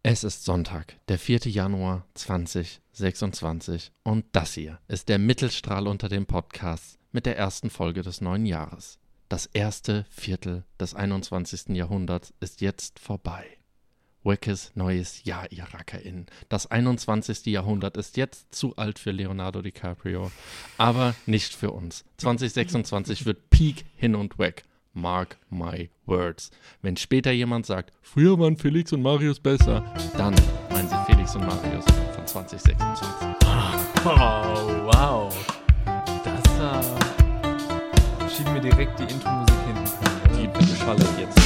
Es ist Sonntag, der 4. Januar 2026 und das hier ist der Mittelstrahl unter den Podcasts mit der ersten Folge des neuen Jahres. Das erste Viertel des 21. Jahrhunderts ist jetzt vorbei. Wackes neues Jahr, ihr RackerInnen. Das 21. Jahrhundert ist jetzt zu alt für Leonardo DiCaprio, aber nicht für uns. 2026 wird Peak hin und weg. Mark my words. Wenn später jemand sagt, früher waren Felix und Marius besser, dann meinen sie Felix und Marius von 2026. Oh, wow. Das schieben wir direkt die Intro-Musik hinten. Die beschallert jetzt.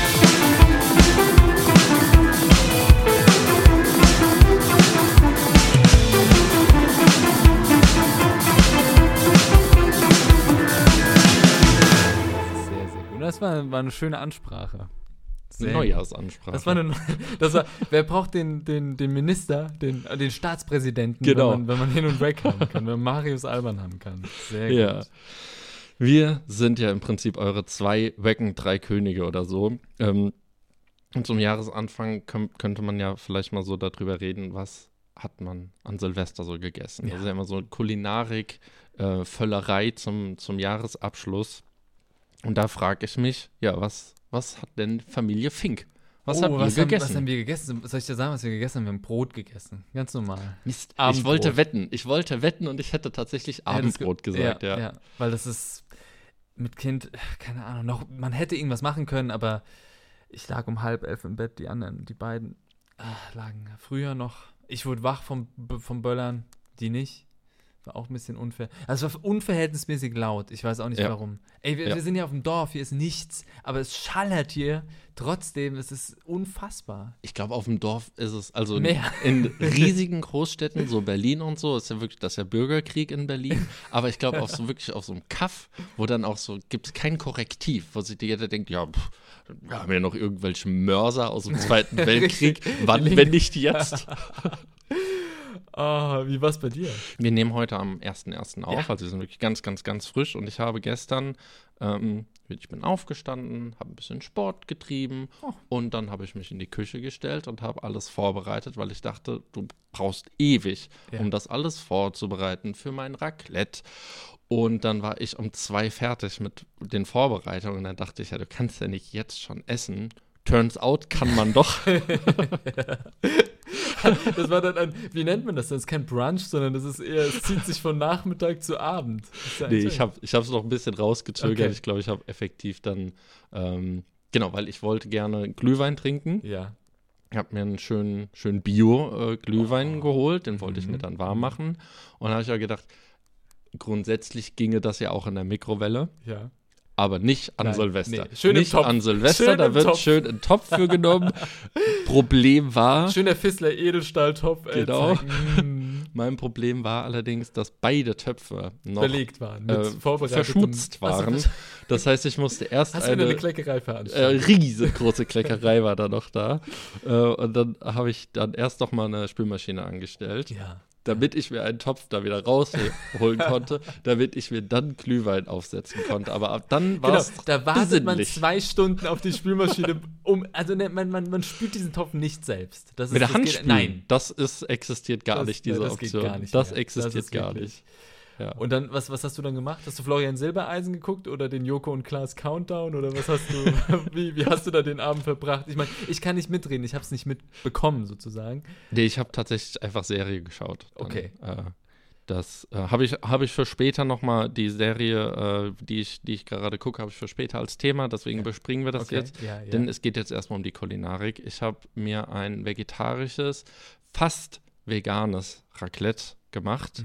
Das war eine schöne Ansprache. Eine Neujahrsansprache. Wer braucht den Minister, den Staatspräsidenten, genau, wenn man hin und weg haben kann, wenn man Marius Alban haben kann. Sehr gut. Ja. Wir sind ja im Prinzip eure 2 Wecken, 3 Könige oder so. Und zum Jahresanfang könnte man ja vielleicht mal so darüber reden, was hat man an Silvester so gegessen. Ja. Das ist ja immer so Kulinarik, Völlerei zum Jahresabschluss. Und da frage ich mich, ja, was hat denn Familie Fink? Was habt ihr gegessen? Was haben wir gegessen? Soll ich dir sagen, was wir gegessen haben? Wir haben Brot gegessen. Ganz normal. Mist, ich wollte wetten und ich hätte tatsächlich Abendbrot gesagt, ja. Ja, weil das ist mit Kind, keine Ahnung, man hätte irgendwas machen können, aber ich lag um 10:30 im Bett, die beiden lagen früher noch. Ich wurde wach vom Böllern, die nicht. War auch ein bisschen unfair. Also es war unverhältnismäßig laut. Ich weiß auch nicht warum. Ey, wir sind ja auf dem Dorf, hier ist nichts, aber es schallert hier. Trotzdem, es ist unfassbar. Ich glaube, auf dem Dorf ist es, also mehr. In riesigen Großstädten, so Berlin und so, ist ja wirklich, das ist ja Bürgerkrieg in Berlin. Aber ich glaube, auf so einem Kaff, wo dann auch so, gibt es kein Korrektiv, wo sich jeder denkt, ja, wir haben ja noch irgendwelche Mörser aus dem Zweiten Weltkrieg. Wann, wenn nicht jetzt? Wie war's bei dir? Wir nehmen heute am 1.1. auf, Ja. also wir sind wirklich ganz, ganz, ganz frisch. Und ich habe gestern, ich bin aufgestanden, habe ein bisschen Sport getrieben und dann habe ich mich in die Küche gestellt und habe alles vorbereitet, weil ich dachte, du brauchst ewig, um das alles vorzubereiten für mein Raclette. Und dann war ich um 2 fertig mit den Vorbereitungen und dann dachte ich, ja, du kannst ja nicht jetzt schon essen. Turns out kann man doch. Das war dann wie nennt man das? Das ist kein Brunch, sondern das ist eher, es zieht sich von Nachmittag zu Abend. Nee, ich hab es noch ein bisschen rausgezögert. Okay. Ich glaube, ich habe effektiv dann, weil ich wollte gerne Glühwein trinken. Ja. Ich habe mir einen schönen Bio-Glühwein geholt, den wollte ich mir dann warm machen. Und da habe ich ja gedacht, grundsätzlich ginge das ja auch in der Mikrowelle. Ja. Aber nicht an Silvester. Nee, schön nicht im Topf. an Silvester, Schön da im wird Topf. schön ein Topf für genommen. Problem war, Schöner Fissler Edelstahltopf. Genau. Zack. Mein Problem war allerdings, dass beide Töpfe noch Belegt waren. Mit vorbereitetem- verschmutzt waren. Also, Das heißt, ich musste erst hast du eine Kleckerei veranstaltet? riesengroße Kleckerei war da noch da. Und dann habe ich dann erst noch mal eine Spülmaschine angestellt. Ja. Damit ich mir einen Topf da wieder rausholen konnte, damit ich mir dann Glühwein aufsetzen konnte. Aber ab dann war es da wartet man besinnlich. 2 Stunden auf die Spülmaschine, man spült diesen Topf nicht selbst. Das ist, Mit der das Hand geht, spülen, nein. das existiert gar nicht, diese das geht Option. gar nicht das mehr. existiert Das ist gar wirklich- nicht. Ja. Und dann, was hast du dann gemacht? Hast du Florian Silbereisen geguckt oder den Joko und Klaas Countdown oder was hast du, wie hast du da den Abend verbracht? Ich meine, ich kann nicht mitreden, ich habe es nicht mitbekommen sozusagen. Nee, ich habe tatsächlich einfach Serie geschaut. Dann, Okay. Das habe ich für später nochmal, die Serie, die ich gerade gucke, habe ich für später als Thema, deswegen überspringen wir das jetzt. Ja. Denn es geht jetzt erstmal um die Kulinarik. Ich habe mir ein vegetarisches, fast veganes Raclette gemacht.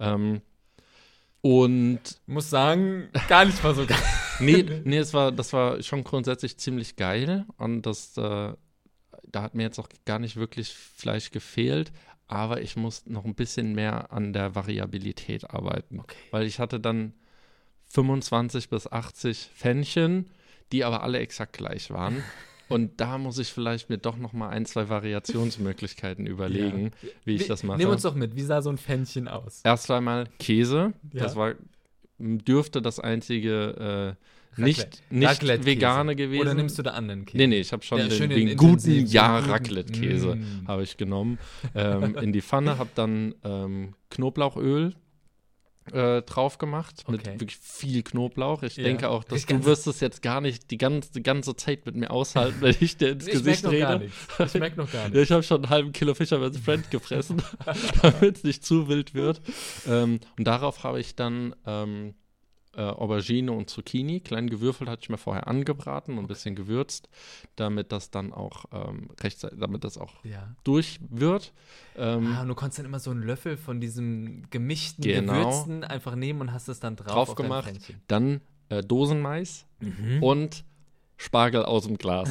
Und Ich muss sagen, gar nicht mal so geil. nee, das war schon grundsätzlich ziemlich geil. Und da hat mir jetzt auch gar nicht wirklich Fleisch gefehlt. Aber ich muss noch ein bisschen mehr an der Variabilität arbeiten. Okay. Weil ich hatte dann 25 bis 80 Pfännchen, die aber alle exakt gleich waren. Und da muss ich vielleicht mir doch noch mal 1, 2 Variationsmöglichkeiten überlegen, wie ich das mache. Nimm uns doch mit, wie sah so ein Pfännchen aus? Erst einmal Käse. Ja. Das war dürfte das einzige nicht Raclette-Käse. vegane gewesen. Oder nimmst du da anderen Käse? Nee, ich habe schon schön den guten Raclette-Käse habe ich genommen. In die Pfanne, habe dann Knoblauchöl drauf gemacht, mit wirklich viel Knoblauch. Ich denke auch, dass du wirst es jetzt gar nicht die ganze Zeit mit mir aushalten, wenn ich dir ins Gesicht rede. Ich merke noch gar nichts. Ich habe schon einen halben Kilo Fisherman's Friend gefressen, damit es nicht zu wild wird. Und darauf habe ich dann Aubergine und Zucchini, klein gewürfelt, hatte ich mir vorher angebraten und ein bisschen gewürzt, damit das dann auch durch wird. Und du konntest dann immer so einen Löffel von diesem gemischten Gewürzen einfach nehmen und hast es dann drauf gemacht. Dann Dosenmais und Spargel aus dem Glas.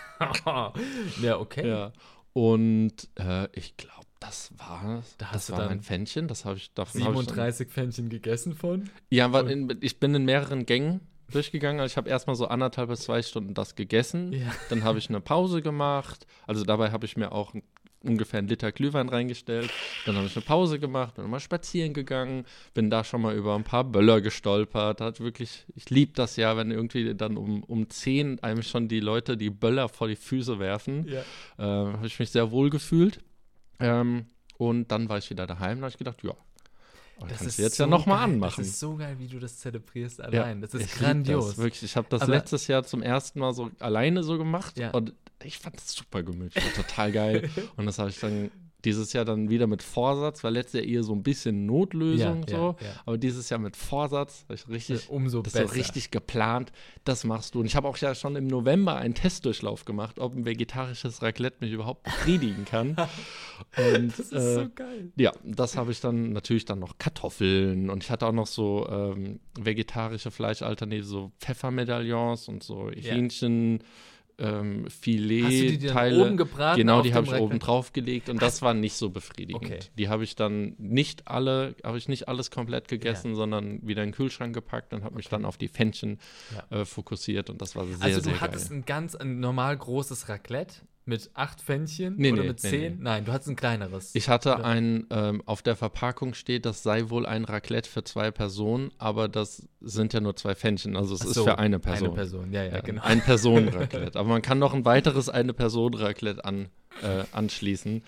Ja, okay. Ja. Und ich glaube, das war ein Pfännchen. Davon 37 Pfännchen gegessen von? Ja, ich bin in mehreren Gängen durchgegangen. Also ich habe erstmal so 1,5 bis 2 Stunden das gegessen. Ja. Dann habe ich eine Pause gemacht. Also dabei habe ich mir auch ungefähr 1 Liter Glühwein reingestellt. Dann habe ich eine Pause gemacht, bin mal spazieren gegangen, bin da schon mal über ein paar Böller gestolpert. Ich liebe das ja, wenn irgendwie dann um 10 einem schon die Leute die Böller vor die Füße werfen. Ja. Habe ich mich sehr wohl gefühlt. Und dann war ich wieder daheim und habe ich gedacht, ja, das kannst du jetzt ja nochmal anmachen. Das ist so geil, wie du das zelebrierst allein. Ja, das ist grandios. Wirklich, ich habe das letztes Jahr zum ersten Mal so alleine so gemacht und ich fand das super gemütlich, total geil. Und das habe ich dann dieses Jahr dann wieder mit Vorsatz, weil letztes Jahr eher so ein bisschen Notlösung aber dieses Jahr mit Vorsatz, umso besser. So richtig geplant, das machst du. Und ich habe auch ja schon im November einen Testdurchlauf gemacht, ob ein vegetarisches Raclette mich überhaupt befriedigen kann. Und, das ist so geil. Ja, das habe ich dann natürlich dann noch Kartoffeln und ich hatte auch noch so vegetarische Fleischalternativen, so Pfeffermedaillons und so Hähnchen. Filetteile. Oben gebraten? Genau, die habe ich oben drauf gelegt und das war nicht so befriedigend. Okay. Die habe ich dann nicht alles komplett gegessen, sondern wieder in den Kühlschrank gepackt und habe mich dann auf die Pfännchen fokussiert und das war sehr, sehr geil. Also du hattest ein normal großes Raclette mit 8 Pfännchen oder mit 10? Nee. Nein, du hattest ein kleineres. Ich hatte auf der Verpackung steht, das sei wohl ein Raclette für 2 Personen, aber das sind ja nur 2 Pfännchen, also es ist für eine Person. Eine Person, ja, genau. Ein Personen-Raclette, aber man kann noch ein weiteres Eine-Personen-Raclette anschließen.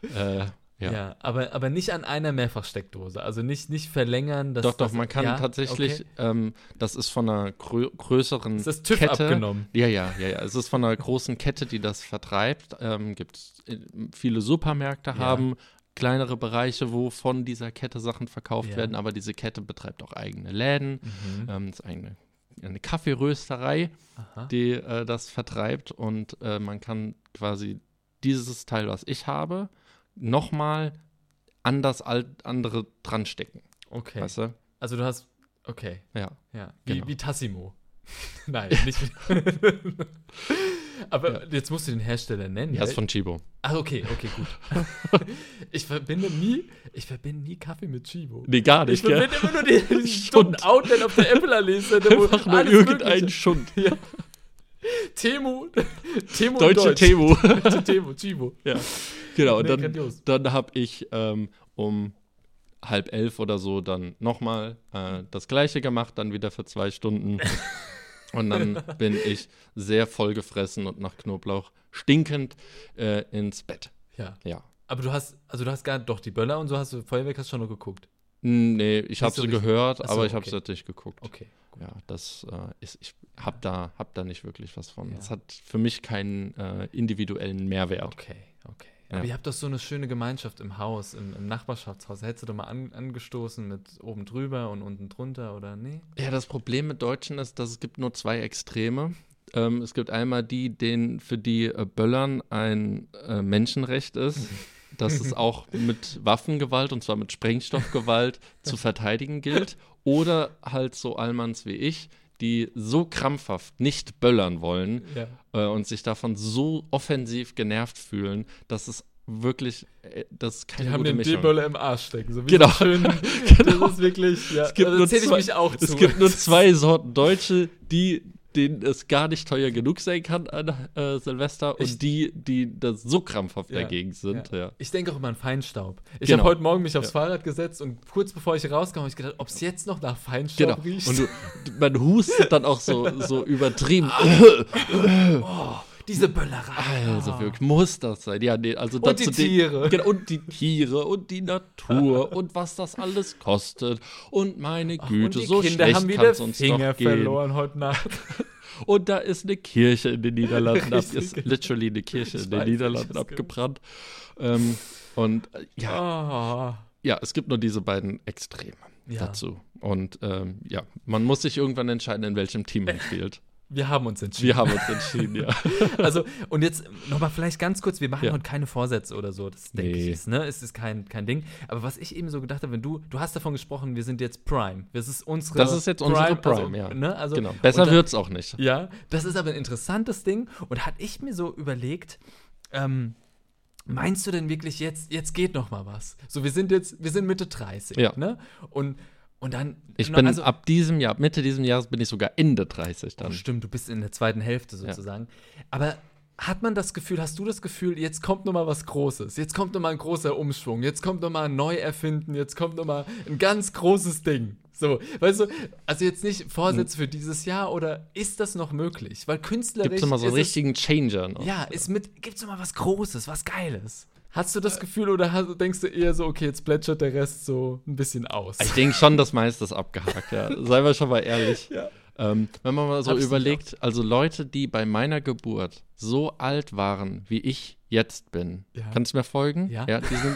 Ja, aber nicht an einer Mehrfachsteckdose, also nicht verlängern. Doch, man kann tatsächlich, das ist von einer größeren ist das TÜV Kette. Abgenommen? Ja, es ist von einer großen Kette, die das vertreibt. Gibt viele Supermärkte haben kleinere Bereiche, wo von dieser Kette Sachen verkauft werden, aber diese Kette betreibt auch eigene Läden, ist eine Kaffeerösterei, die das vertreibt und man kann quasi dieses Teil, was ich habe, nochmal an das andere dran stecken. Okay. Weißt du? Also du hast, okay. Ja. Wie Tassimo. Nein, nicht wie aber jetzt musst du den Hersteller nennen. Ja, ist von Chibo. Ach, okay, gut. Ich verbinde nie Kaffee mit Chibo. Nee, gar nicht, Ich verbinde immer nur den dummen Outlet auf der Apple-Liste. Einfach nur irgendein Schund. Ja. Temu Deutsche Temu. Deutsche Temu, Chibo. Ja, genau. Und dann habe ich um 10:30 oder so dann nochmal das Gleiche gemacht, dann wieder für 2 Stunden. Und dann bin ich sehr vollgefressen und nach Knoblauch stinkend ins Bett. Ja. Aber du hast doch die Böller und so hast du Feuerwerk hast schon noch geguckt. Nee, ich habe sie gehört, aber ich habe sie nicht geguckt. Okay. Gut. Ja, ich hab da nicht wirklich was von. Das hat für mich keinen individuellen Mehrwert. Okay. Aber ihr habt doch so eine schöne Gemeinschaft im Haus, im Nachbarschaftshaus. Hättest du doch mal angestoßen mit oben drüber und unten drunter, oder nee? Ja, das Problem mit Deutschen ist, dass es gibt nur 2 Extreme. Es gibt einmal für die Böllern ein Menschenrecht ist, dass es auch mit Waffengewalt, und zwar mit Sprengstoffgewalt, zu verteidigen gilt. Oder halt so Allmanns wie ich, die so krampfhaft nicht böllern wollen und sich davon so offensiv genervt fühlen, dass es wirklich, das ist keine gute Mischung. Die haben den D-Böller im Arsch stecken. So wie genau. So schön, genau. Das ist wirklich, es gibt da zähle ich mich auch zu. Es gibt nur 2 Sorten Deutsche, die denen es gar nicht teuer genug sein kann an Silvester und die da so krampfhaft dagegen sind. Ja. Ich denke auch immer an Feinstaub. Ich Genau. habe heute Morgen mich aufs Fahrrad gesetzt und kurz bevor ich rauskam, habe ich gedacht, ob es jetzt noch nach Feinstaub riecht. Und man hustet dann auch so übertrieben. Diese Böllerei. Also wirklich, muss das sein. Ja, nee, also Und die Tiere. Genau, und die Tiere und die Natur und was das alles kostet. Und meine Güte, und die so Kinder schlecht haben kann wieder es uns Finger doch gehen. verloren heute Nacht. Und da ist eine Kirche in den Niederlanden, Richtig. ist literally eine Kirche in den weiß, Niederlanden welches abgebrannt. Ja, es gibt nur diese beiden Extreme dazu. Und man muss sich irgendwann entscheiden, in welchem Team man spielt. Wir haben uns entschieden. Wir haben uns entschieden, ja. Also, und jetzt nochmal vielleicht ganz kurz, wir machen heute keine Vorsätze oder so, das denke ich ist, ne? Es ist kein Ding. Aber was ich eben so gedacht habe, wenn du hast davon gesprochen, wir sind jetzt Prime. Das ist jetzt unsere Prime, ja. Ne? Also, genau, besser wird's auch nicht. Ja, das ist aber ein interessantes Ding. Und hatte ich mir so überlegt, meinst du denn wirklich, jetzt geht noch mal was? So, wir sind Mitte 30, ne? Und dann. Ich bin ab diesem Jahr, Mitte dieses Jahres bin ich sogar Ende 30 dann. Oh, stimmt, du bist in der zweiten Hälfte sozusagen. Ja. Aber hast du das Gefühl, jetzt kommt noch mal was Großes, jetzt kommt noch mal ein großer Umschwung, jetzt kommt noch mal ein Neuerfinden, jetzt kommt noch mal ein ganz großes Ding. So, weißt du, also jetzt nicht Vorsätze für dieses Jahr oder ist das noch möglich? Weil künstlerisch gibt's noch mal so einen richtigen Changer noch. Ja, gibt's noch mal was Großes, was Geiles. Hast du das Gefühl oder denkst du eher so, okay, jetzt plätschert der Rest so ein bisschen aus? Ich denke schon, das meiste ist abgehakt, ja. Seien wir schon mal ehrlich. Ja. Wenn man mal so überlegt, also Leute, die bei meiner Geburt so alt waren, wie ich jetzt bin, kannst du mir folgen? Ja. Die sind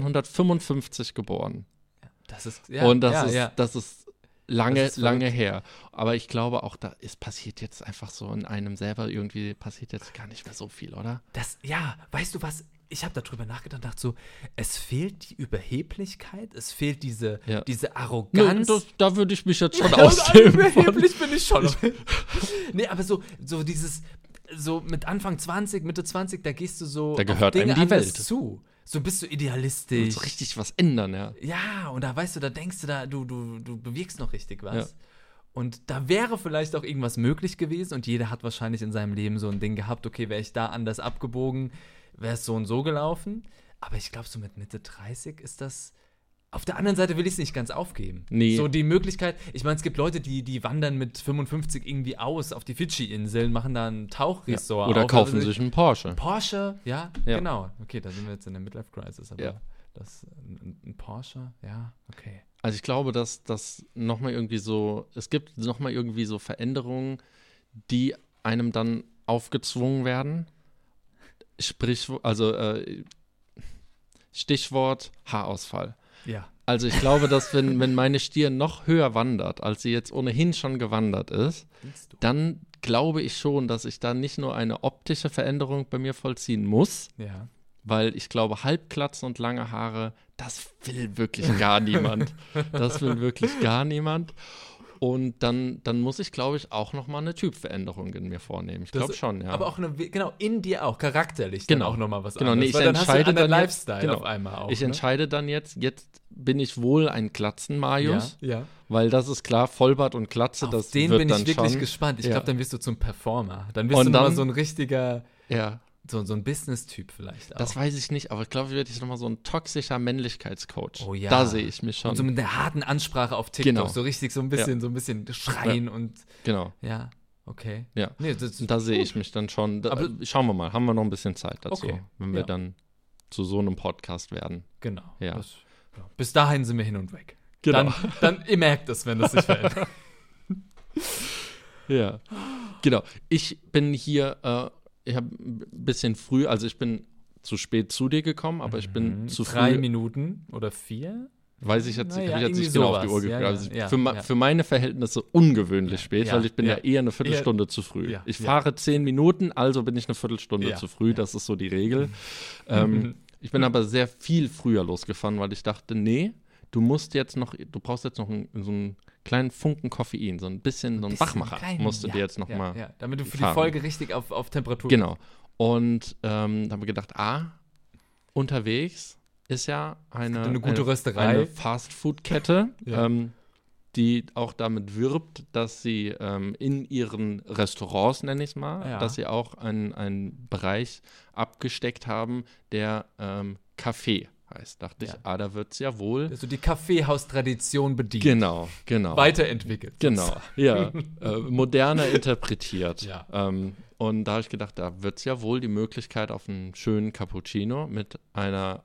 1955 geboren. Das ist, das ist lange her. Aber ich glaube auch, es passiert jetzt einfach so in einem selber irgendwie, passiert jetzt gar nicht mehr so viel, oder? Weißt du was? Ich habe darüber nachgedacht und dachte so, es fehlt die Überheblichkeit, es fehlt diese Arroganz. Da würde ich mich jetzt schon ausnehmen. Überheblich bin ich schon. Nee, aber so dieses, so mit Anfang 20, Mitte 20, da gehst du so da gehört auf Dinge einem die anders Welt zu. So bist du idealistisch. So richtig was ändern, ja. Ja, und da weißt du, da denkst du, du bewegst noch richtig was. Ja. Und da wäre vielleicht auch irgendwas möglich gewesen und jeder hat wahrscheinlich in seinem Leben so ein Ding gehabt, okay, wäre ich da anders abgebogen, wäre es so und so gelaufen. Aber ich glaube, so mit Mitte 30 ist das. Auf der anderen Seite will ich es nicht ganz aufgeben. Nee. So die Möglichkeit, ich meine, es gibt Leute, die wandern mit 55 irgendwie aus auf die Fidschi-Inseln, machen da ein Tauchresort. Oder kaufen sich einen Porsche. Porsche, ja, genau. Okay, da sind wir jetzt in der Midlife-Crisis, aber ein Porsche, ja, okay. Also ich glaube, dass das nochmal irgendwie so, es gibt nochmal irgendwie so Veränderungen, die einem dann aufgezwungen werden. Stichwort Haarausfall. Ja. Also ich glaube, dass wenn meine Stirn noch höher wandert, als sie jetzt ohnehin schon gewandert ist, dann glaube ich schon, dass ich da nicht nur eine optische Veränderung bei mir vollziehen muss, weil ich glaube, Halbglatzen und lange Haare, das will wirklich gar niemand. Das will wirklich gar niemand. Und dann muss ich, glaube ich, auch noch mal eine Typveränderung in mir vornehmen. Ich glaube schon, ja. Aber auch in dir auch, charakterlich dann auch noch mal was anderes. Nee, ich dann entscheide hast du einen dann Lifestyle auf einmal auch. Ich entscheide dann jetzt bin ich wohl ein Glatzen-Marius, weil das ist klar, Vollbart und Glatze, das wird dann schon. Den bin ich wirklich gespannt. Ich glaube, dann wirst du zum Performer. Dann wirst du noch mal so ein richtiger, so ein Business-Typ vielleicht auch. Das weiß ich nicht, aber ich glaube, ich werde jetzt noch mal so ein toxischer Männlichkeitscoach. Oh ja. Da sehe ich mich schon. Und so mit der harten Ansprache auf TikTok, so richtig so ein bisschen schreien und ja, okay. Ja, da sehe ich mich dann schon. Aber schauen wir mal, haben wir noch ein bisschen Zeit dazu, wenn wir dann zu so einem Podcast werden. Genau. Ja. Bis dahin sind wir hin und weg. Genau. Dann ihr merkt es, wenn das sich verändert. Ja, genau. Ich bin hier, ich habe ein bisschen früh, also ich bin zu spät zu dir gekommen, aber ich bin zu früh. 3 Minuten oder 4? Weiß ich jetzt, habe ich jetzt nicht genau auf die Uhr geguckt. Also für meine Verhältnisse ungewöhnlich spät, weil ich bin ja eher eine Viertelstunde zu früh. Ich fahre 10 Minuten, also bin ich eine Viertelstunde zu früh. Das ist so die Regel. Ich bin aber sehr viel früher losgefahren, weil ich dachte, nee, du brauchst jetzt noch so einen kleinen Funken Koffein, so ein bisschen Wachmacher musst du dir jetzt noch mal damit du für die Folge richtig auf Temperatur Genau. Und da haben wir gedacht, unterwegs ist ja eine gute Rösterei, eine Fast-Food-Kette, die auch damit wirbt, dass sie in ihren Restaurants, nenne ich es mal, Ja. dass sie auch einen Bereich abgesteckt haben, der Café heißt. Dachte Ja. ich, da wird es ja wohl. Also die Kaffeehaustradition bedient. Genau. Weiterentwickelt. Genau, ja. Moderner interpretiert. Ja. Und da habe ich gedacht, da wird es ja wohl die Möglichkeit auf einen schönen Cappuccino mit einer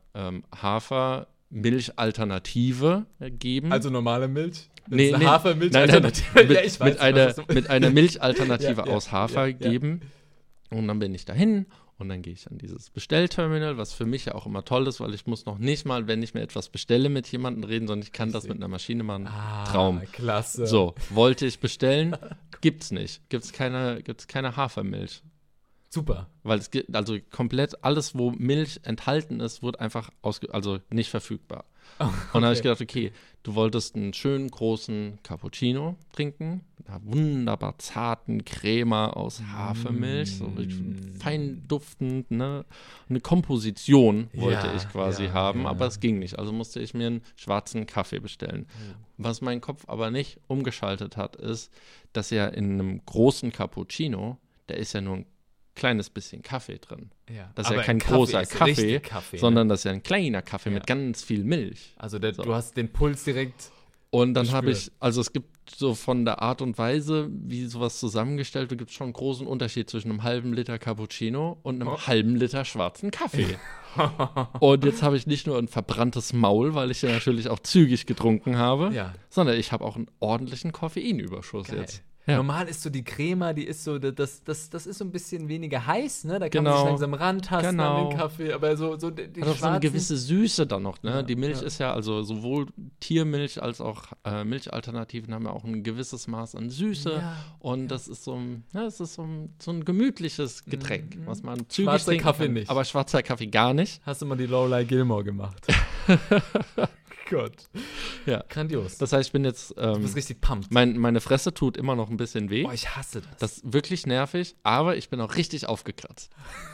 Hafermilch-Alternative geben. Also normale Milch? Nee, eine Hafermilch? nein, Alternative? Ja, ich weiß, mit einer Milchalternative Ja, aus Hafer ja. geben. Und dann bin ich dahin und dann gehe ich an dieses Bestellterminal, was für mich ja auch immer toll ist, weil ich muss noch nicht mal, wenn ich mir etwas bestelle, mit jemandem reden, sondern ich kann das mit einer Maschine machen. Traum. Klasse. So, wollte ich bestellen, gibt's nicht. Gibt's keine Hafermilch. Super. Weil es gibt, also komplett alles, wo Milch enthalten ist, wird einfach also nicht verfügbar. Und dann habe ich gedacht, okay, du wolltest einen schönen großen Cappuccino trinken, mit einer wunderbar zarten Crema aus Hafermilch, so fein duftend, ne? Eine Komposition wollte ich quasi haben, aber es ging nicht. Also musste ich mir einen schwarzen Kaffee bestellen. Was mein Kopf aber nicht umgeschaltet hat, ist, dass ja in einem großen Cappuccino, da ist ja nur ein kleines bisschen Kaffee drin. Ja. Das ist ja Aber kein ein großer ist Kaffee, richtig Kaffee, sondern das ist ja ein kleiner Kaffee Ja. mit ganz viel Milch. Also du hast den Puls direkt. Und dann habe gespürt. ich, also es gibt so von der Art und Weise, wie sowas zusammengestellt wird, gibt es schon einen großen Unterschied zwischen einem halben Liter Cappuccino und einem halben Liter schwarzen Kaffee. Und jetzt habe ich nicht nur ein verbranntes Maul, weil ich ja natürlich auch zügig getrunken habe, Ja. sondern ich habe auch einen ordentlichen Koffeinüberschuss Geil. jetzt. Ja. Normal ist so die Crema, die ist so, das ist so ein bisschen weniger heiß, ne? Da kann man Genau. sich langsam rantasten an Genau. den Kaffee, aber so die Hat auch so eine schwarzen, gewisse Süße dann noch, ne? Ja, Die Milch ja. ist ja, also sowohl Tiermilch als auch Milchalternativen haben ja auch ein gewisses Maß an Süße. Ja, Und das ist so ein gemütliches Getränk, was man zügig Schwarzer trinken Kaffee kann. nicht. Aber schwarzer Kaffee gar nicht. Hast du mal die Lowlight Gilmore gemacht? Gott. Ja. Grandios. Das heißt, ich bin jetzt, Du bist richtig pumped. meine Fresse tut immer noch ein bisschen weh. Oh, ich hasse das. Das ist wirklich nervig, aber ich bin auch richtig aufgekratzt.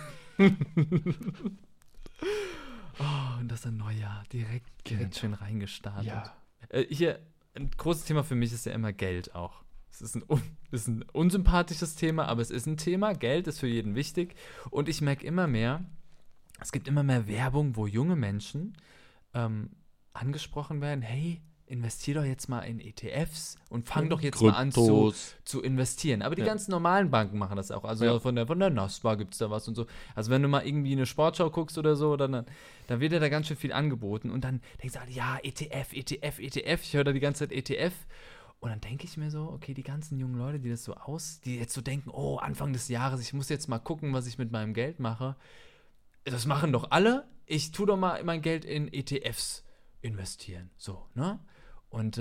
Oh, und das ein Neujahr. Direkt schön reingestartet. Ja. Hier, ein großes Thema für mich ist ja immer Geld auch. Es ist ein unsympathisches Thema, aber es ist ein Thema. Geld ist für jeden wichtig. Und ich merke immer mehr, es gibt immer mehr Werbung, wo junge Menschen angesprochen werden, hey, investier doch jetzt mal in ETFs und fang doch jetzt mal an zu investieren. Aber die ganzen normalen Banken machen das auch. Also von der Nasdaq gibt es da was und so. Also wenn du mal irgendwie eine Sportschau guckst oder so, dann wird dir da ganz schön viel angeboten und dann denkst du, ja, ETF. Ich höre da die ganze Zeit ETF. Und dann denke ich mir so, okay, die ganzen jungen Leute, die jetzt so denken, oh, Anfang des Jahres, ich muss jetzt mal gucken, was ich mit meinem Geld mache. Das machen doch alle. Ich tue doch mal mein Geld in ETFs investieren. So, ne? Und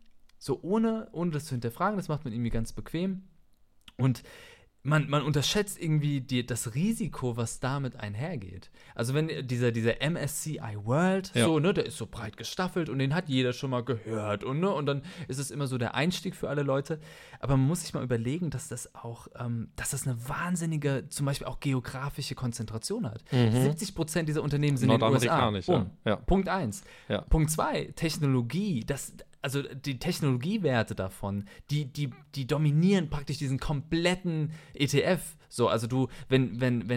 so ohne das zu hinterfragen, das macht man irgendwie ganz bequem. Und man unterschätzt irgendwie das Risiko, was damit einhergeht. Also wenn dieser MSCI World, so, ne, der ist so breit gestaffelt und den hat jeder schon mal gehört und dann ist es immer so der Einstieg für alle Leute. Aber man muss sich mal überlegen, dass das auch, dass das eine wahnsinnige, zum Beispiel auch geografische Konzentration hat. 70% dieser Unternehmen sind in den USA. Punkt 1. Ja. Punkt 2, Technologie, also die Technologiewerte davon, die dominieren praktisch diesen kompletten ETF. So, also wenn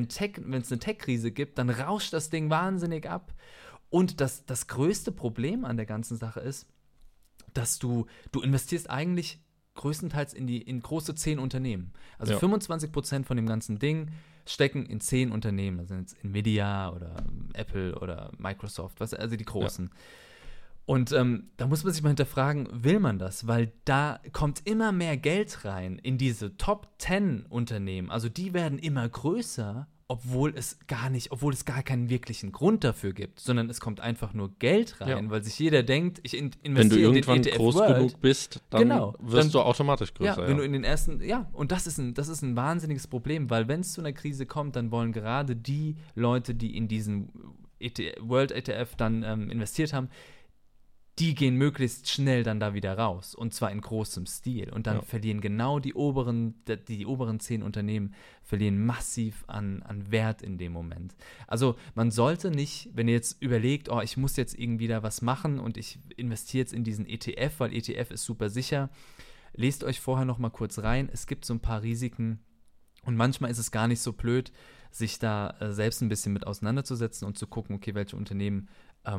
es eine Tech-Krise gibt, dann rauscht das Ding wahnsinnig ab. Und das größte Problem an der ganzen Sache ist, dass du investierst eigentlich größtenteils in große 10 Unternehmen. Also 25% von dem ganzen Ding stecken in 10 Unternehmen. Das sind jetzt Nvidia oder Apple oder Microsoft, also die großen. Ja. Und da muss man sich mal hinterfragen, will man das? Weil da kommt immer mehr Geld rein in diese Top 10 Unternehmen. Also die werden immer größer, obwohl es gar keinen wirklichen Grund dafür gibt, sondern es kommt einfach nur Geld rein, weil sich jeder denkt, ich investiere in den ETF World. Wenn du irgendwann groß genug bist, dann wirst du automatisch größer. Ja, wenn du in den ersten, und das ist ein wahnsinniges Problem, weil wenn es zu einer Krise kommt, dann wollen gerade die Leute, die in diesen World ETF dann investiert haben, die gehen möglichst schnell dann da wieder raus und zwar in großem Stil und dann verlieren genau die oberen 10 Unternehmen verlieren massiv an Wert in dem Moment. Also man sollte nicht, wenn ihr jetzt überlegt, ich muss jetzt irgendwie da was machen und ich investiere jetzt in diesen ETF, weil ETF ist super sicher, lest euch vorher noch mal kurz rein, es gibt so ein paar Risiken und manchmal ist es gar nicht so blöd, sich da selbst ein bisschen mit auseinanderzusetzen und zu gucken, okay, welche Unternehmen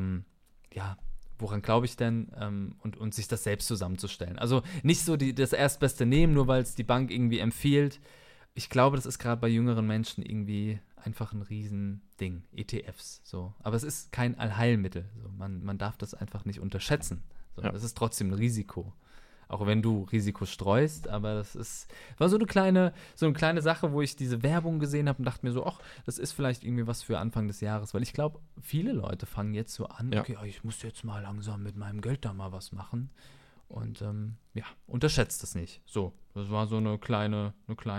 woran glaube ich denn, und sich das selbst zusammenzustellen. Also nicht so das Erstbeste nehmen, nur weil es die Bank irgendwie empfiehlt. Ich glaube, das ist gerade bei jüngeren Menschen irgendwie einfach ein Riesending, ETFs. So. Aber es ist kein Allheilmittel. So. Man darf das einfach nicht unterschätzen. So. Das ist trotzdem ein Risiko. Auch wenn du Risiko streust, aber war so eine kleine Sache, wo ich diese Werbung gesehen habe und dachte mir so, das ist vielleicht irgendwie was für Anfang des Jahres, weil ich glaube, viele Leute fangen jetzt so an, okay, ich muss jetzt mal langsam mit meinem Geld da mal was machen und unterschätzt das nicht. So, das war so eine kleine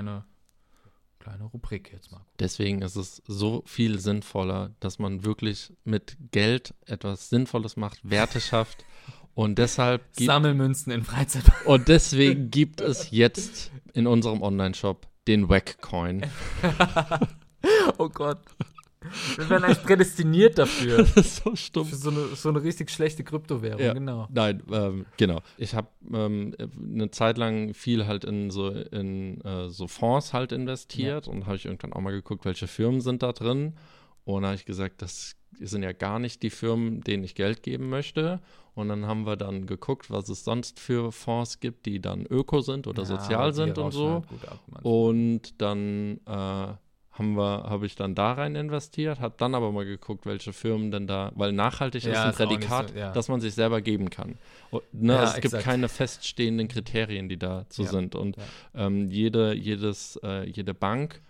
Rubrik jetzt mal. Deswegen ist es so viel sinnvoller, dass man wirklich mit Geld etwas Sinnvolles macht, Werte schafft. Und deshalb Sammelmünzen in Freizeit. Und deswegen gibt es jetzt in unserem Online-Shop den Wack-Coin. Oh Gott. Wir werden eigentlich prädestiniert dafür. Das ist so stumpf. Für so eine richtig schlechte Kryptowährung, genau. Nein, genau. Ich habe eine Zeit lang viel halt in so Fonds halt investiert und habe ich irgendwann auch mal geguckt, welche Firmen sind da drin. Und da habe ich gesagt, das sind ja gar nicht die Firmen, denen ich Geld geben möchte. Und dann haben wir dann geguckt, was es sonst für Fonds gibt, die dann öko sind oder sozial sind und so. Und dann habe ich dann da rein investiert, habe dann aber mal geguckt, welche Firmen denn da, weil nachhaltig ist ein Prädikat, das man sich selber geben kann. Und, es gibt keine feststehenden Kriterien, die dazu sind. Und jede Bank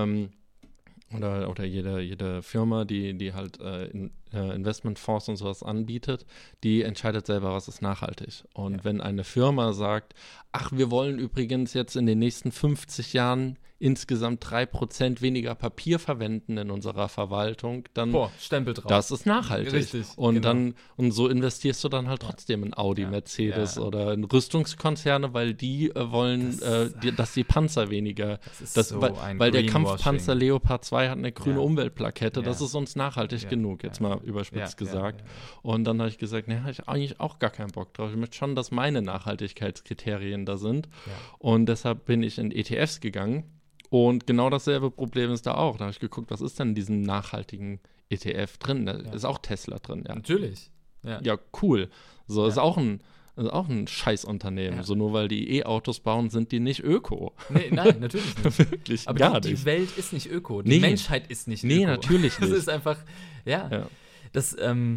oder jede Firma, die halt Investmentfonds und sowas anbietet, die entscheidet selber, was ist nachhaltig. Und wenn eine Firma sagt, wir wollen übrigens jetzt in den nächsten 50 Jahren insgesamt 3% weniger Papier verwenden in unserer Verwaltung, dann Stempel drauf. Das ist nachhaltig. Richtig, und so investierst du dann halt trotzdem in Audi, Mercedes oder in Rüstungskonzerne, weil die wollen, dass die Panzer weniger, weil der Kampfpanzer Leopard 2 hat eine grüne Umweltplakette, das ist uns nachhaltig genug, jetzt mal überspitzt gesagt. Und dann habe ich gesagt, habe ich eigentlich auch gar keinen Bock drauf. Ich möchte schon, dass meine Nachhaltigkeitskriterien da sind. Und deshalb bin ich in ETFs gegangen. Und genau dasselbe Problem ist da auch. Da habe ich geguckt, was ist denn in diesem nachhaltigen ETF drin? Da ist auch Tesla drin. Ja. Natürlich. Ja, cool. So, ist auch ein Scheißunternehmen. So, nur weil die E-Autos bauen, sind die nicht öko. Nee, nein, natürlich nicht. Wirklich, aber gar nicht. Die Welt ist nicht öko. Die Menschheit ist nicht öko. Nee, natürlich nicht. Das ist einfach, das,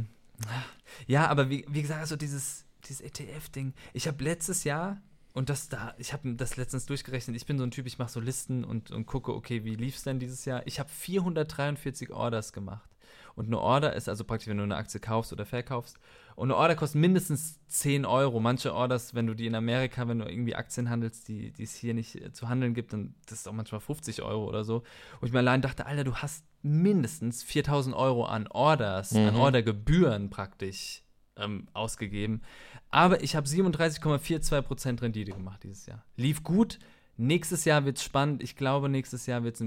aber wie gesagt, also dieses ETF-Ding. Ich habe letztes Jahr ich habe das letztens durchgerechnet. Ich bin so ein Typ, ich mache so Listen und gucke, okay, wie lief es denn dieses Jahr? Ich habe 443 Orders gemacht. Und eine Order ist also praktisch, wenn du eine Aktie kaufst oder verkaufst. Und eine Order kostet mindestens 10 Euro. Manche Orders, wenn du die in Amerika, wenn du irgendwie Aktien handelst, die es hier nicht zu handeln gibt, dann das ist auch manchmal 50 Euro oder so. Und ich mir allein dachte, Alter, du hast mindestens 4.000 Euro an Orders, an Ordergebühren praktisch ausgegeben. Aber ich habe 37,42% Rendite gemacht dieses Jahr. Lief gut. Nächstes Jahr wird es spannend. Ich glaube, nächstes Jahr könnte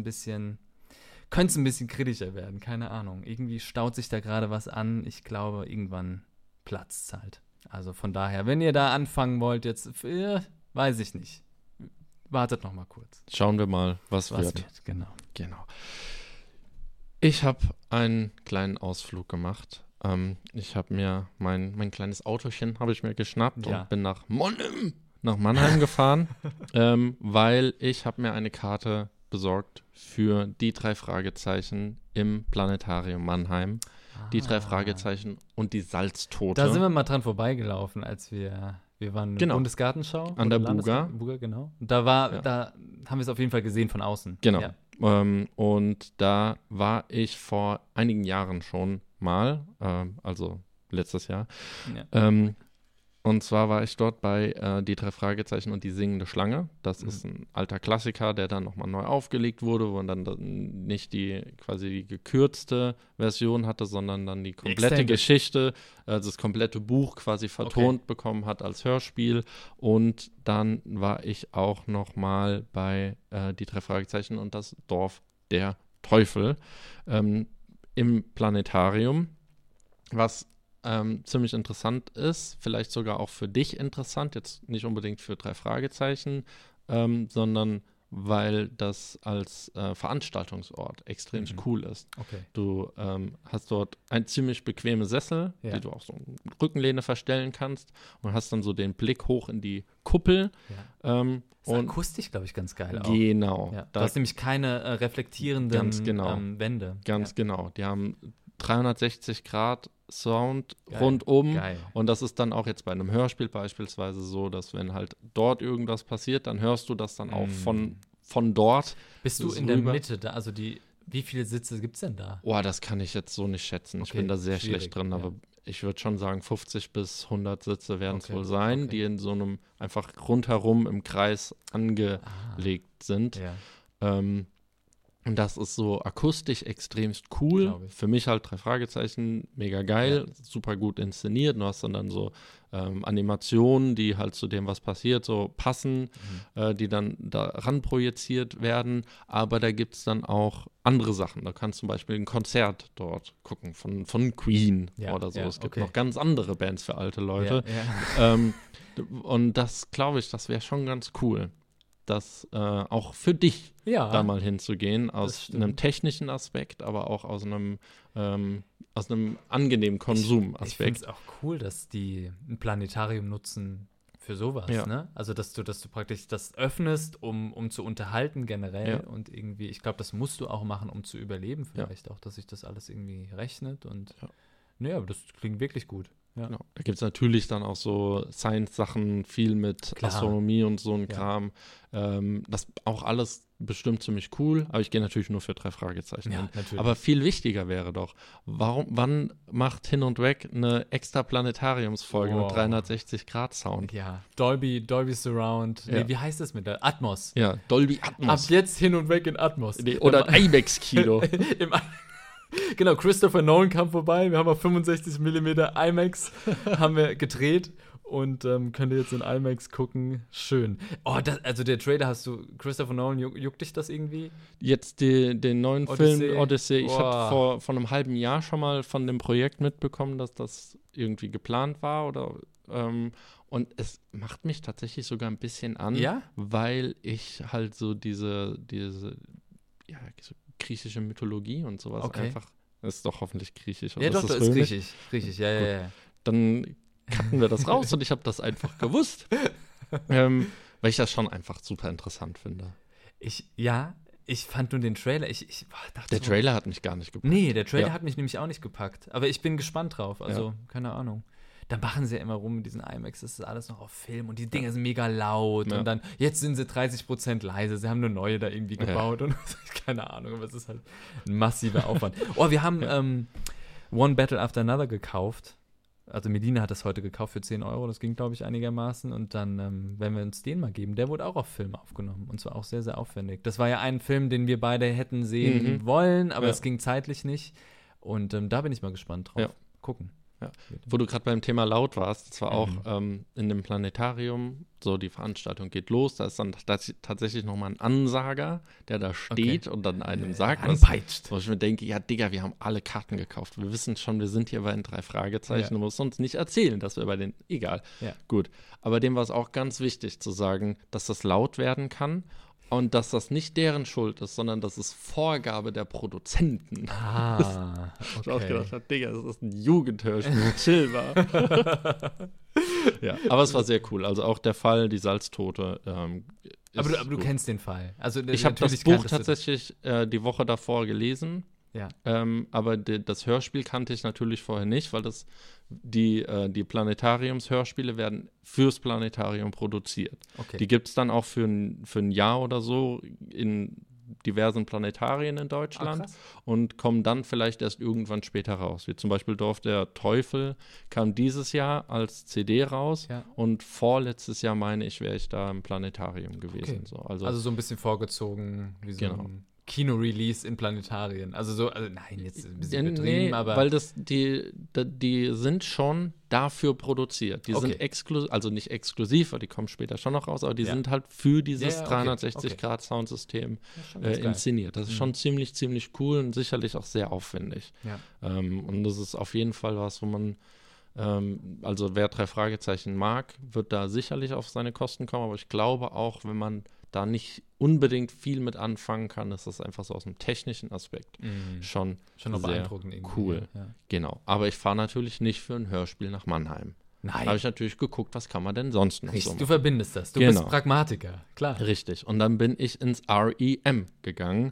es ein bisschen kritischer werden. Keine Ahnung. Irgendwie staut sich da gerade was an. Ich glaube, irgendwann platzt es halt. Also von daher, wenn ihr da anfangen wollt, jetzt, weiß ich nicht. Wartet noch mal kurz. Schauen wir mal, was wird. Genau. Ich habe einen kleinen Ausflug gemacht. Ich habe mir mein kleines Autochen habe ich mir geschnappt und bin nach Mannheim gefahren, weil ich habe mir eine Karte besorgt für die 3 Fragezeichen im Planetarium Mannheim. Die 3 Fragezeichen und die Salztote. Da sind wir mal dran vorbeigelaufen, als wir waren in der Bundesgartenschau. An der Buga. Genau. Und da haben wir es auf jeden Fall gesehen von außen. Genau. Ja. Und da war ich vor einigen Jahren schon mal, also letztes Jahr. Ja. Und zwar war ich dort bei die 3 Fragezeichen und die singende Schlange. Das ist ein alter Klassiker, der dann nochmal neu aufgelegt wurde, wo man dann nicht die quasi die gekürzte Version hatte, sondern dann die komplette Extended. Geschichte, also das komplette Buch quasi vertont bekommen hat als Hörspiel. Und dann war ich auch nochmal bei die 3 Fragezeichen und das Dorf der Teufel im Planetarium, was ziemlich interessant ist, vielleicht sogar auch für dich interessant, jetzt nicht unbedingt für 3 Fragezeichen, sondern weil das als Veranstaltungsort extrem cool ist. Okay. Du hast dort ein ziemlich bequeme Sessel, die du auch so in Rückenlehne verstellen kannst und hast dann so den Blick hoch in die Kuppel. Ja. Ist Und akustisch, glaube ich, ganz geil auch. genau. Ja. Du hast nämlich keine reflektierenden Ganz genau. Wände. Ganz genau. Die haben 360 Grad Sound Geil. rundum. Geil. Und das ist dann auch jetzt bei einem Hörspiel beispielsweise so, dass wenn halt dort irgendwas passiert, dann hörst du das dann auch von dort. Bist du Das in der rüber. Mitte da? Also wie viele Sitze gibt es denn da? Oh, das kann ich jetzt so nicht schätzen. Ich Okay, bin da sehr schwierig, schlecht drin, ja. aber ich würde schon sagen, 50 bis 100 Sitze werden es Okay, wohl sein, okay. die in so einem einfach rundherum im Kreis angelegt sind. Ja. Und das ist so akustisch extremst cool. Glaub ich. Für mich halt 3 Fragezeichen, mega geil, super gut inszeniert. Du hast dann so Animationen, die halt zu dem, was passiert, so passen, die dann daran projiziert werden. Aber da gibt es dann auch andere Sachen. Da kannst du zum Beispiel ein Konzert dort gucken von Queen oder so. Es gibt noch ganz andere Bands für alte Leute. Ja. Und das, glaube ich, das wäre schon ganz cool. Das auch für dich da mal hinzugehen, aus einem technischen Aspekt, aber auch aus einem angenehmen Ich finde Konsumaspekt. es auch cool, dass die ein Planetarium nutzen für sowas, Ja. ne? Also, dass du praktisch das öffnest, um zu unterhalten generell Ja. und irgendwie, ich glaube, das musst du auch machen, um zu überleben vielleicht auch, dass sich das alles irgendwie rechnet und naja, aber das klingt wirklich gut. Ja. Genau. Da gibt es natürlich dann auch so Science-Sachen, viel mit Klar. Astronomie und so ein Ja. Kram. Das auch alles bestimmt ziemlich cool, aber ich gehe natürlich nur für 3 Fragezeichen hin. Natürlich. Aber viel wichtiger wäre doch, wann macht Hin und Weg eine extra Planetariumsfolge mit 360-Grad-Sound? ja, Dolby Surround. Ja. Nee, wie heißt das mit der Atmos? Ja, Dolby Ab Atmos. jetzt Hin und Weg in Atmos. Oder ein IMAX-Kino. Genau, Christopher Nolan kam vorbei. Wir haben auf 65 mm IMAX haben wir gedreht und könnt ihr jetzt in IMAX gucken. Schön. Oh, also der Trailer hast du, Christopher Nolan, juckt dich das irgendwie? Jetzt den neuen Odyssey. Film Odyssey. Ich habe Boah. vor einem halben Jahr schon mal von dem Projekt mitbekommen, dass das irgendwie geplant war und es macht mich tatsächlich sogar ein bisschen an, Ja? weil ich halt so diese ja, so griechische Mythologie und sowas einfach, das ist doch hoffentlich griechisch. Ja, oder doch, das ist griechisch. Ja. Dann cutten wir das raus und ich habe das einfach gewusst, weil ich das schon einfach super interessant finde. Ich fand nur den Trailer, ich dachte Der so, Trailer hat mich gar nicht gepackt. Nee, der Trailer Ja. hat mich nämlich auch nicht gepackt. Aber ich bin gespannt drauf. Also, keine Ahnung. Da machen sie ja immer rum mit diesen IMAX. Das ist alles noch auf Film und die Dinger sind mega laut. Ja. Und dann, jetzt sind sie 30% leise. Sie haben eine neue da irgendwie gebaut. Und keine Ahnung, aber es ist halt ein massiver Aufwand. Oh, wir haben One Battle After Another gekauft. Also Medina hat das heute gekauft für 10 Euro. Das ging, glaube ich, einigermaßen. Und dann, wenn wir uns den mal geben, der wurde auch auf Film aufgenommen. Und zwar auch sehr, sehr aufwendig. Das war ja ein Film, den wir beide hätten sehen wollen, aber es ging zeitlich nicht. Und da bin ich mal gespannt drauf. Ja. Gucken. Ja. Wo du gerade beim Thema laut warst, das war auch in dem Planetarium, so die Veranstaltung geht los, da ist dann tatsächlich nochmal ein Ansager, der da steht und dann einem sagt, Anpeitscht. wo ich mir denke, ja Digga, wir haben alle Karten gekauft, wir wissen schon, wir sind hier bei den 3 Fragezeichen, du musst uns nicht erzählen, dass wir bei den, egal, gut, aber dem war es auch ganz wichtig zu sagen, dass das laut werden kann. Und dass das nicht deren Schuld ist, sondern das ist Vorgabe der Produzenten. Ah, Ich auch gedacht habe, Digga, das ist ein Jugendhörspiel, chill mal. Ja, aber es war sehr cool. Also auch der Fall, die Salztote. Aber du kennst den Fall. Also ich habe das Buch tatsächlich die Woche davor gelesen. Ja. Aber das Hörspiel kannte ich natürlich vorher nicht, weil die Planetariums-Hörspiele werden fürs Planetarium produziert. Okay. Die gibt es dann auch für ein Jahr oder so in diversen Planetarien in Deutschland krass. und kommen dann vielleicht erst irgendwann später raus. Wie zum Beispiel Dorf der Teufel kam dieses Jahr als CD raus Ja. und vorletztes Jahr, meine ich, wäre ich da im Planetarium gewesen. Okay. So. Also so ein bisschen vorgezogen, wie so Genau. ein Kino-Release in Planetarien. Also nein, jetzt ein bisschen übertrieben, Nee, aber weil die sind schon dafür produziert. Die Okay. sind exklusiv, also nicht exklusiv, weil die kommen später schon noch raus, aber die Ja. sind halt für dieses Ja, ja, okay, 360-Grad-Soundsystem das ist schon ganz geil. inszeniert. Das ist Mhm. schon ziemlich cool und sicherlich auch sehr aufwendig. Ja. Und das ist auf jeden Fall was, wo man also wer 3 Fragezeichen mag, wird da sicherlich auf seine Kosten kommen, aber ich glaube auch, wenn man da nicht unbedingt viel mit anfangen kann, ist das einfach so aus dem technischen Aspekt schon Schon auch sehr beeindruckend irgendwie. cool. Ja. Genau. Aber ich fahre natürlich nicht für ein Hörspiel nach Mannheim. Da habe Nein, ich natürlich geguckt, was kann man denn sonst noch so richtig, du machen. verbindest das. Du Genau. bist Pragmatiker, klar. Richtig. Und dann bin ich ins REM gegangen.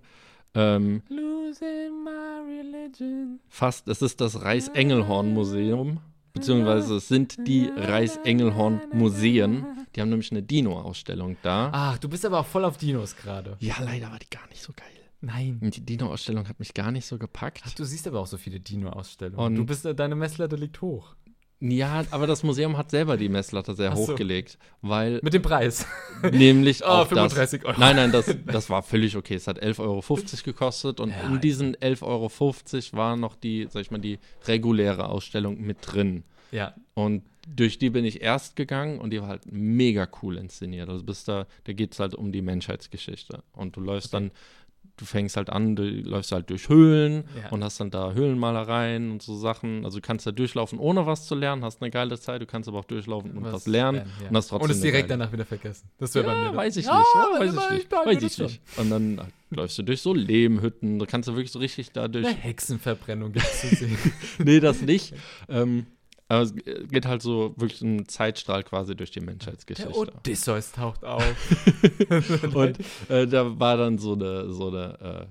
Losing my religion. Es ist das Reichsengelhorn-Museum, beziehungsweise es sind die Reichsengelhorn-Museen. Die haben nämlich eine Dino-Ausstellung da. Ach, du bist aber auch voll auf Dinos gerade. Ja, leider war die gar nicht so geil. Nein. Und die Dino-Ausstellung hat mich gar nicht so gepackt. Ach, du siehst aber auch so viele Dino-Ausstellungen. Und- Du bist, deine Messlatte liegt hoch. Ja, aber das Museum hat selber die Messlatte sehr Ach so. hochgelegt, weil Mit dem Preis. nämlich auch 35 Euro. Nein, das war völlig okay. Es hat 11,50 € gekostet und Ja, in diesen 11,50 € war noch die, sag ich mal, die reguläre Ausstellung mit drin. Ja. Und durch die bin ich erst gegangen und die war halt mega cool inszeniert. Also da geht es halt um die Menschheitsgeschichte. Und du fängst halt an, du läufst halt durch Höhlen Ja. und hast dann da Höhlenmalereien und so Sachen. Also du kannst da durchlaufen, ohne was zu lernen, hast eine geile Zeit. Du kannst aber auch durchlaufen und was lernen ja. und hast trotzdem Und es eine direkt geile- danach wieder vergessen. Das wäre bei mir. Ja, weiß ich Ja, nicht. Ja, warte weiß mal, ich ich nicht. merke Weiß das ich nicht. Und dann läufst du durch so Lehmhütten. Da kannst du wirklich so richtig da durch. Eine Hexenverbrennung gibt's zu sehen. Nee, das nicht. Aber es geht halt so wirklich ein Zeitstrahl quasi durch die Der Menschheitsgeschichte. Odysseus taucht auf. Und da war dann so eine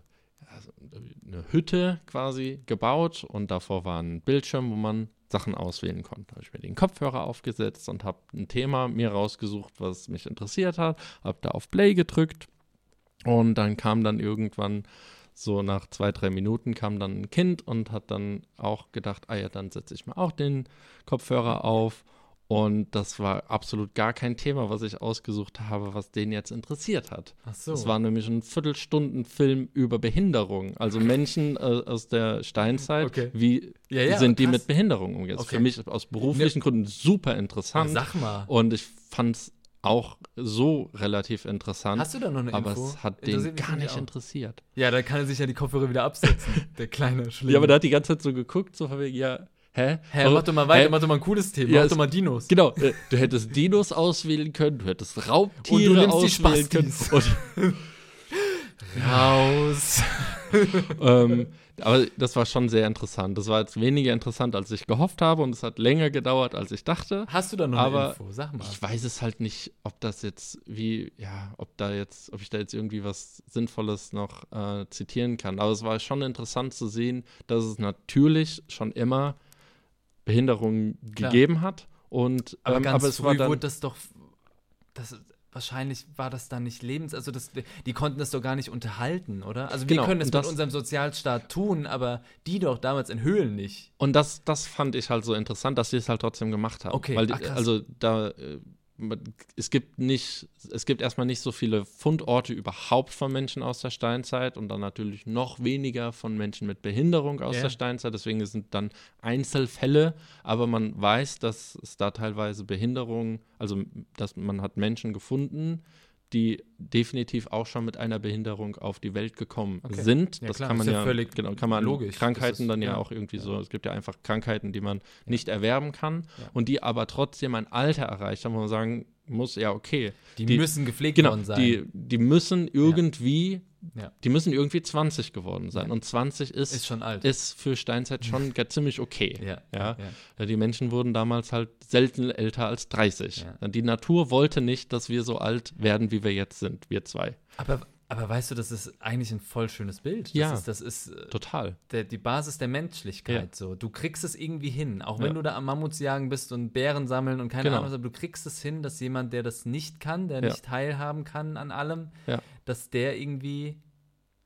Hütte quasi gebaut und davor war ein Bildschirm, wo man Sachen auswählen konnte. Da habe ich mir den Kopfhörer aufgesetzt und habe ein Thema mir rausgesucht, was mich interessiert hat, habe da auf Play gedrückt und dann kam dann irgendwann so nach 2-3 Minuten kam dann ein Kind und hat dann auch gedacht, ah ja, dann setze ich mir auch den Kopfhörer auf. Und das war absolut gar kein Thema, was ich ausgesucht habe, was den jetzt interessiert hat. Ach so. Es war nämlich ein Viertelstunden-Film über Behinderung. Also Menschen aus der Steinzeit, Okay. wie Ja, sind die krass. mit Behinderung umgegangen. Okay. Für mich aus beruflichen Gründen super interessant. Sag mal. Und ich fand es auch so relativ interessant. Hast du da noch eine aber Info? es hat Interessiert den mich gar nämlich nicht auch. interessiert. Ja, dann kann er sich ja die Kopfhörer wieder absetzen. Der kleine Schlinge. Ja, aber der hat die ganze Zeit so geguckt, so von wegen, ja, hä? Hä, Aber- mach doch mal weiter, hä? mach doch mal ein cooles Thema. Ja, mach es- doch mal Dinos. Genau, du hättest Dinos auswählen können, du hättest Raubtiere Und du nimmst die auswählen können. Spastis. Raus. Aber das war schon sehr interessant. Das war jetzt weniger interessant, als ich gehofft habe und es hat länger gedauert, als ich dachte. Hast du da noch Aber eine Info? Sag mal. Ich weiß es halt nicht, ob das jetzt ob ich da jetzt irgendwie was Sinnvolles noch zitieren kann. Aber es war schon interessant zu sehen, dass es natürlich schon immer Behinderungen Klar. gegeben hat. Und Aber ganz es früh war dann, wurde das doch. Wahrscheinlich war das dann nicht die konnten das doch gar nicht unterhalten, oder? Also wir Genau, können das und mit das- unserem Sozialstaat tun, aber die doch damals in Höhlen nicht. Und das fand ich halt so interessant, dass sie es halt trotzdem gemacht haben. Okay, Weil ach, krass. also da es gibt erstmal nicht so viele Fundorte überhaupt von Menschen aus der Steinzeit und dann natürlich noch weniger von Menschen mit Behinderung aus Ja. der Steinzeit. Deswegen sind dann Einzelfälle, aber man weiß, dass es da teilweise Behinderungen, also dass man hat Menschen gefunden, die definitiv auch schon mit einer Behinderung auf die Welt gekommen Okay. sind. Ja, Das klar, kann man ist ja ja, völlig genau, kann man an logisch. Krankheiten Das ist- dann ja ja. auch irgendwie so, es gibt ja einfach Krankheiten, die man nicht erwerben kann Ja. und die aber trotzdem ein Alter erreicht haben, wo man sagen muss, ja, okay. Die müssen gepflegt Genau, worden sein. die müssen irgendwie, Ja. die müssen irgendwie 20 geworden sein. Ja. Und 20 Ist schon alt. ist für Steinzeit schon ziemlich okay. Ja. Die Menschen wurden damals halt selten älter als 30. Ja. Die Natur wollte nicht, dass wir so alt werden, wie wir jetzt sind, wir zwei. Aber weißt du, das ist eigentlich ein voll schönes Bild. Ja. Das ist Total. die Basis der Menschlichkeit. Ja. So. Du kriegst es irgendwie hin. Auch Ja. wenn du da am Mammutsjagen bist und Bären sammeln und keine Genau. Ahnung was, aber du kriegst es hin, dass jemand, der das nicht kann, der Ja. nicht teilhaben kann an allem, Ja. dass der irgendwie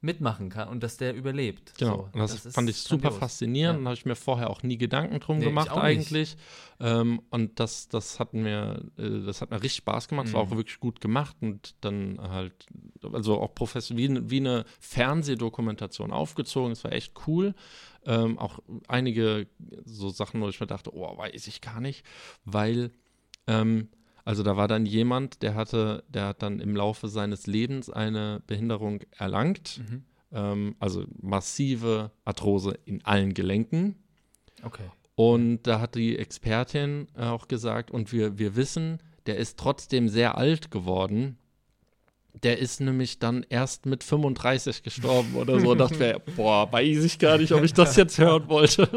mitmachen kann und dass der überlebt. Genau, So, und das fand ich super grandios. faszinierend. Ja. Da habe ich mir vorher auch nie Gedanken drum Nee, gemacht ich auch nicht. eigentlich. Und das hat mir richtig Spaß gemacht. Es war auch wirklich gut gemacht und dann halt, also auch professionell, wie eine Fernsehdokumentation aufgezogen. Es war echt cool. Auch einige so Sachen, wo ich mir dachte, oh, weiß ich gar nicht, weil also da war dann jemand, der hat dann im Laufe seines Lebens eine Behinderung erlangt, also massive Arthrose in allen Gelenken. Okay. Und da hat die Expertin auch gesagt, und wir wissen, der ist trotzdem sehr alt geworden. Der ist nämlich dann erst mit 35 gestorben oder so. Und dachte mir, boah, weiß ich gar nicht, ob ich das jetzt hören wollte.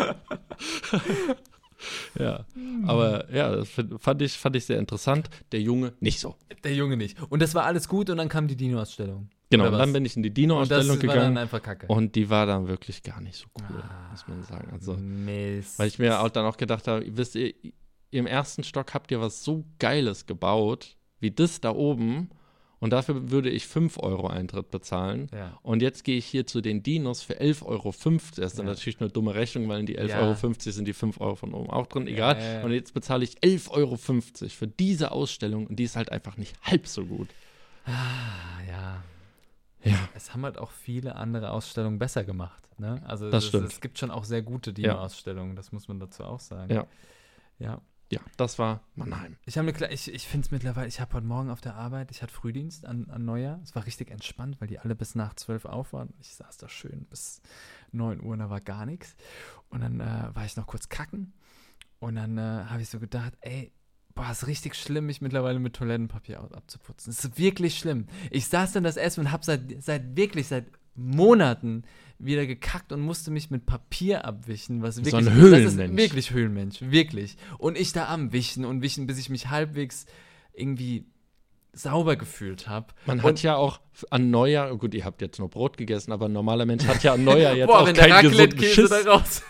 Ja, aber ja, das fand ich sehr interessant. Der Junge nicht so. Der Junge nicht. Und das war alles gut und dann kam die Dino-Ausstellung. Genau, Oder und was? dann bin ich in die Dino-Ausstellung und das war gegangen. dann einfach Kacke. Und die war dann wirklich gar nicht so cool, muss man sagen. Also, Mist. weil ich mir auch dann auch gedacht habe, wisst ihr, im ersten Stock habt ihr was so Geiles gebaut, wie das da oben. Und dafür würde ich 5 Euro Eintritt bezahlen. Ja. Und jetzt gehe ich hier zu den Dinos für 11,50 Euro. Das ist dann Ja. natürlich eine dumme Rechnung, weil in die 11,50 Ja. Euro sind die 5 Euro von oben auch drin. Egal. Ja. Und jetzt bezahle ich 11,50 Euro für diese Ausstellung. Und die ist halt einfach nicht halb so gut. Ja. Ja. Es haben halt auch viele andere Ausstellungen besser gemacht. Ne? Also Das stimmt. Es gibt schon auch sehr gute Dino-Ausstellungen, das muss man dazu auch sagen. Ja. Ja. Ja, das war Mannheim. Ich finde es mittlerweile, ich habe heute Morgen auf der Arbeit, ich hatte Frühdienst an Neujahr. Es war richtig entspannt, weil die alle bis nach 12 auf waren. Ich saß da schön bis 9 Uhr und da war gar nichts. Und dann war ich noch kurz kacken. Und dann habe ich so gedacht, ey, boah, ist richtig schlimm, mich mittlerweile mit Toilettenpapier abzuputzen. Es ist wirklich schlimm. Ich saß dann das Essen und habe seit Monaten wieder gekackt und musste mich mit Papier abwischen, was wirklich, So ein das Höhlenmensch. ist wirklich Höhlenmensch, wirklich. Und ich da am Wischen und Wischen, bis ich mich halbwegs irgendwie sauber gefühlt habe. Man hat ja auch an Neujahr, gut, ihr habt jetzt nur Brot gegessen, aber ein normaler Mensch hat ja an Neujahr jetzt Boah, auch wenn der keinen gesunden Raclette-Käse Schiss. da raus.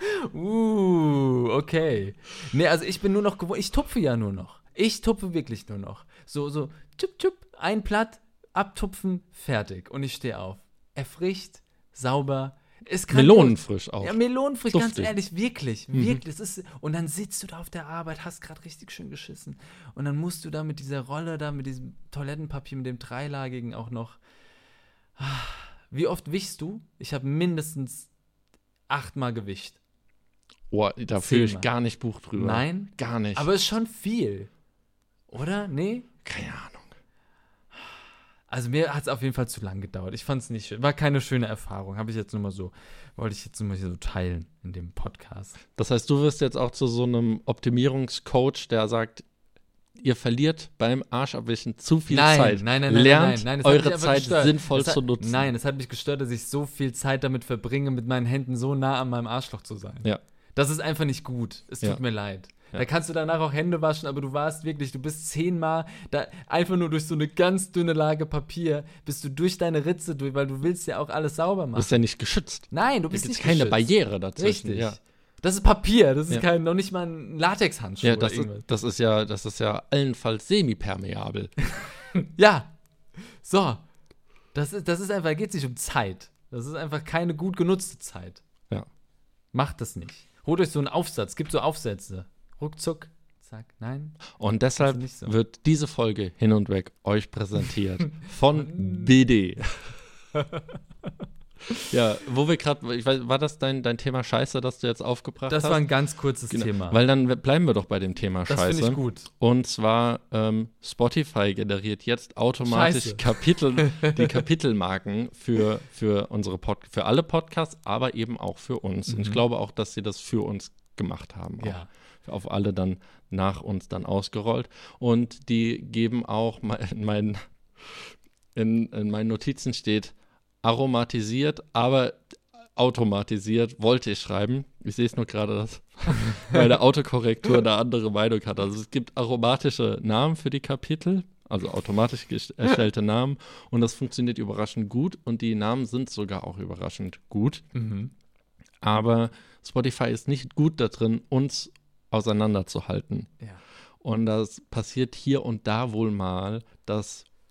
Okay. Nee, also ich bin nur noch gewohnt, ich tupfe ja nur noch. Ich tupfe wirklich nur noch. So, tschup, tschup, ein Blatt, abtupfen, fertig. Und ich stehe auf. Erfrischt, sauber. Ist grandios. Melonenfrisch auch. Ja, melonenfrisch, Duftig. ganz ehrlich, wirklich, wirklich. Das ist, und dann sitzt du da auf der Arbeit, hast gerade richtig schön geschissen. Und dann musst du da mit dieser Rolle, da mit diesem Toilettenpapier, mit dem dreilagigen auch noch. Wie oft wischst du? Ich habe mindestens 8-mal gewischt. Oh, da fühle ich 10-mal. gar nicht Buch drüber. Nein? Gar nicht. Aber ist schon viel. Oder? Nee? keine Ahnung. Also mir hat es auf jeden Fall zu lang gedauert. Ich fand es nicht schön. War keine schöne Erfahrung. Wollte ich jetzt nur mal so teilen in dem Podcast. Das heißt, du wirst jetzt auch zu so einem Optimierungscoach, der sagt, ihr verliert beim Arschabwischen zu viel Zeit. Nein. Lernt Das hat mich eure einfach Zeit gestört. sinnvoll zu nutzen. Nein, es hat mich gestört, dass ich so viel Zeit damit verbringe, mit meinen Händen so nah an meinem Arschloch zu sein. Ja. Das ist einfach nicht gut. Es tut mir leid. Ja. Da kannst du danach auch Hände waschen, aber du bist 10-mal da einfach nur durch so eine ganz dünne Lage Papier, bist du durch deine Ritze durch, weil du willst ja auch alles sauber Du machen. bist ja nicht geschützt. Nein, du Da bist gibt es nicht keine geschützt. Barriere dazwischen. Richtig. Ja. Das ist Papier, das ist Ja. noch nicht mal ein Latexhandschuh Ja, oder irgendwas. das ist ja allenfalls semipermeabel. Ja. So. Das ist einfach, geht sich um Zeit. Das ist einfach keine gut genutzte Zeit. Ja. Macht das nicht. Holt euch so einen Aufsatz, gibt so Aufsätze. Ruckzuck, zack, nein. Und deshalb Also nicht so. wird diese Folge hin und weg euch präsentiert von BD. Ja, wo wir gerade, war das dein Thema Scheiße, das du jetzt aufgebracht Das hast? war ein ganz kurzes Genau, Thema. weil dann bleiben wir doch bei dem Thema das Scheiße. finde ich gut. Und zwar Spotify generiert jetzt automatisch Scheiße. die Kapitelmarken für für alle Podcasts, aber eben auch für uns. Und ich glaube auch, dass sie das für uns gemacht haben. Ja. Auch auf alle dann nach uns dann ausgerollt. Und die geben auch, in meinen Notizen steht, aromatisiert, aber automatisiert, wollte ich schreiben. Ich sehe es nur gerade, dass meine Autokorrektur eine andere Meinung hat. Also es gibt aromatische Namen für die Kapitel, also automatisch erstellte Namen, und das funktioniert überraschend gut und die Namen sind sogar auch überraschend gut. Mhm. Aber Spotify ist nicht gut da drin, uns auseinanderzuhalten. Ja. Und das passiert hier und da wohl mal, dass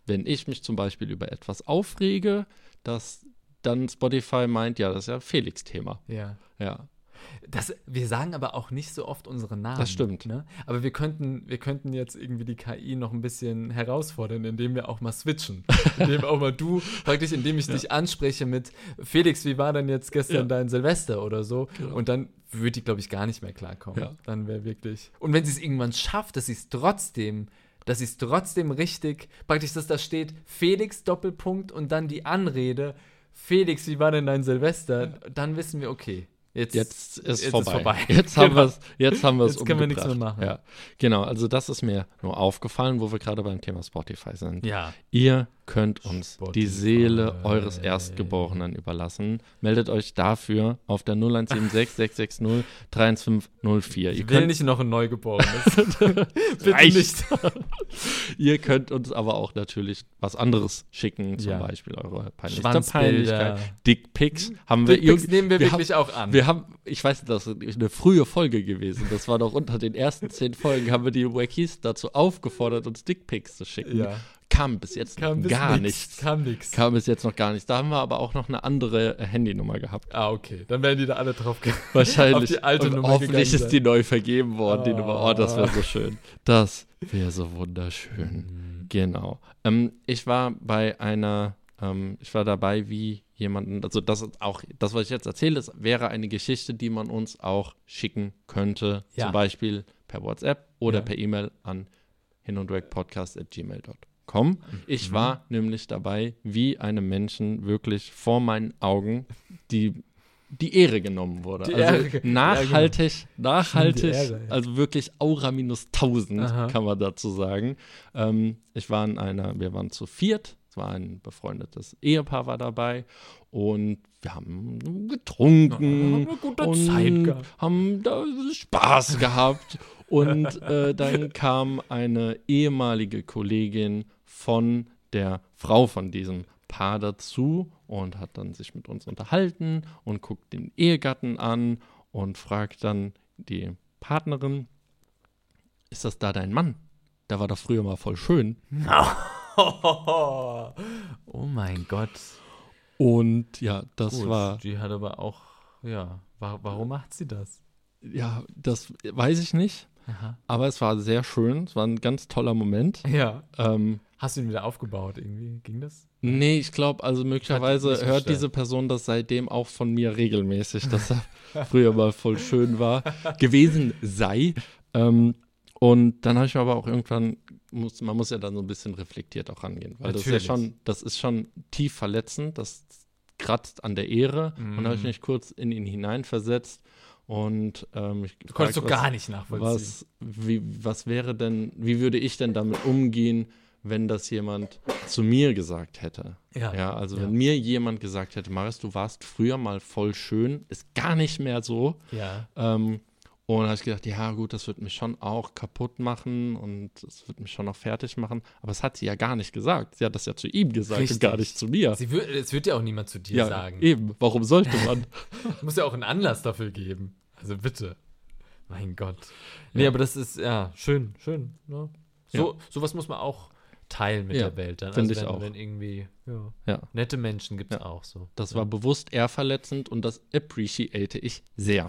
wenn ich mich zum Beispiel über etwas aufrege, dass dann Spotify meint, ja, das ist ja Felix-Thema. Ja. Ja. Wir sagen aber auch nicht so oft unsere Namen. Das stimmt. Ne? Aber wir könnten jetzt irgendwie die KI noch ein bisschen herausfordern, indem wir auch mal switchen. Indem auch mal indem ich dich anspreche mit Felix, wie war denn jetzt gestern dein Silvester oder so? Genau. Und dann würde die, glaube ich, gar nicht mehr klarkommen. Ja. Dann wäre wirklich. Und wenn sie es irgendwann schafft, dass sie es trotzdem richtig, praktisch, dass da steht Felix Doppelpunkt und dann die Anrede, Felix, wie war denn dein Silvester? Dann wissen wir, okay. Jetzt ist vorbei. Jetzt haben wir es Jetzt können wir nichts mehr machen. Ja, genau, also das ist mir nur aufgefallen, wo wir gerade beim Thema Spotify sind. Ja. Ihr könnt uns Spotify. die Seele eures Erstgeborenen überlassen. Meldet euch dafür auf der 0176 660 3504. Ich will nicht noch ein Neugeborenes. Bitte nicht. Ihr könnt uns aber auch natürlich was anderes schicken, zum Beispiel eure Peinlichkeit, Dickpics. Dickpics nehmen wir wirklich auch an. Ich weiß, das ist eine frühe Folge gewesen. Das war doch unter den ersten 10 Folgen, haben wir die Wackies dazu aufgefordert, uns Dickpics zu schicken. Ja. Kam bis jetzt gar nichts. Kam nichts. Kam bis jetzt noch gar nichts. Da haben wir aber auch noch eine andere Handynummer gehabt. Ah, okay. Dann werden die da alle drauf wahrscheinlich. Auf die alte Nummer hoffentlich ist sein. die neu vergeben worden, die Nummer. Oh, das wäre so schön. Das wäre so wunderschön. Genau. Ich war dabei, wie jemanden, also das ist auch, das, was ich jetzt erzähle, wäre eine Geschichte, die man uns auch schicken könnte. Ja. Zum Beispiel per WhatsApp oder per E-Mail an hinundwegpodcast@gmail.com. Ich war nämlich dabei, wie einem Menschen wirklich vor meinen Augen die Ehre genommen wurde. Nachhaltig, also wirklich Aura minus 1000, kann man dazu sagen. Wir waren zu viert, es war ein befreundetes Ehepaar war dabei und wir haben getrunken haben da Spaß gehabt. Und dann kam eine ehemalige Kollegin von der Frau von diesem Paar dazu und hat dann sich mit uns unterhalten und guckt den Ehegatten an und fragt dann die Partnerin, ist das da dein Mann? Der war doch früher mal voll schön. Oh mein Gott. Und ja, das Gut, war... Die hat aber auch, warum macht sie das? Ja, das weiß ich nicht. Aha. Aber es war sehr schön. Es war ein ganz toller Moment. Ja. Hast du ihn wieder aufgebaut irgendwie? Ging das? Nee, ich glaube, also möglicherweise hört diese Person das seitdem auch von mir regelmäßig, dass er früher mal voll schön gewesen sei. Und dann habe ich mir aber auch irgendwann, man muss ja dann so ein bisschen reflektiert auch rangehen, weil das ist schon tief verletzend, das kratzt an der Ehre. Und da habe ich mich kurz in ihn hineinversetzt. Und du konntest doch gar nicht nachvollziehen. Was wäre denn, wie würde ich denn damit umgehen, wenn das jemand zu mir gesagt hätte? Wenn mir jemand gesagt hätte, Marius, du warst früher mal voll schön, ist gar nicht mehr so. Ja. Und da habe ich gedacht, ja gut, das wird mich schon auch kaputt machen und es wird mich schon noch fertig machen. Aber es hat sie ja gar nicht gesagt. Sie hat das ja zu ihm gesagt. Richtig. Und gar nicht zu mir. Es wird ja auch niemand zu dir sagen. Eben, warum sollte man? Muss ja auch einen Anlass dafür geben. Also bitte. Mein Gott. Nee, aber das ist, schön. Ne? Sowas muss man auch teilen mit der Welt. Dann. Finde ich auch. Wenn irgendwie, nette Menschen gibt es auch so. Das war bewusst eher verletzend und das appreciate ich sehr.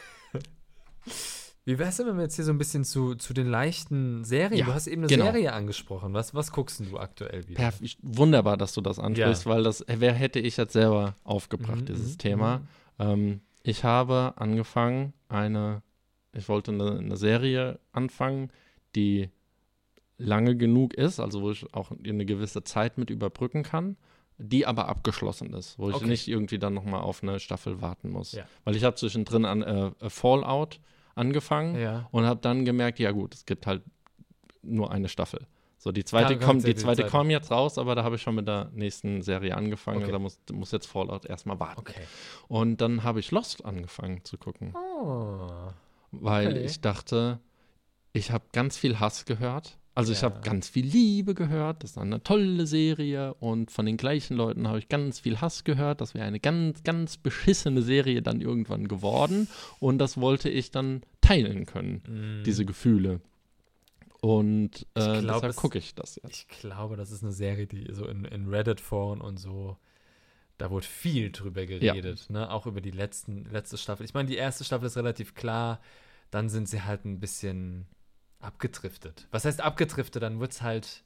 Wie wär's denn, wenn wir jetzt hier so ein bisschen zu den leichten Serien, du hast eben eine Serie angesprochen, was guckst du aktuell wieder? Wunderbar, dass du das ansprichst, weil das hätte ich jetzt selber aufgebracht, dieses Thema. Ich habe angefangen, ich wollte eine Serie anfangen, die lange genug ist, also wo ich auch eine gewisse Zeit mit überbrücken kann, die aber abgeschlossen ist, wo ich nicht irgendwie dann nochmal auf eine Staffel warten muss. Ja. Weil ich habe zwischendrin an Fallout angefangen und habe dann gemerkt, ja gut, es gibt halt nur eine Staffel. So, die zweite kommt jetzt raus, aber da habe ich schon mit der nächsten Serie angefangen und da muss jetzt Fallout erstmal warten. Okay. Und dann habe ich Lost angefangen zu gucken. Weil ich dachte, ich habe ganz viel Hass gehört. Also ich habe ganz viel Liebe gehört, das ist eine tolle Serie und von den gleichen Leuten habe ich ganz viel Hass gehört, das wäre eine ganz, ganz beschissene Serie dann irgendwann geworden und das wollte ich dann teilen können, diese Gefühle. Und glaub, deshalb gucke ich das jetzt. Ich glaube, das ist eine Serie, die so in Reddit-Foren und so, da wurde viel drüber geredet, ne? Auch über die letzte Staffel. Ich meine, die erste Staffel ist relativ klar, dann sind sie halt ein bisschen abgedriftet. Was heißt abgedriftet? Dann wird es halt,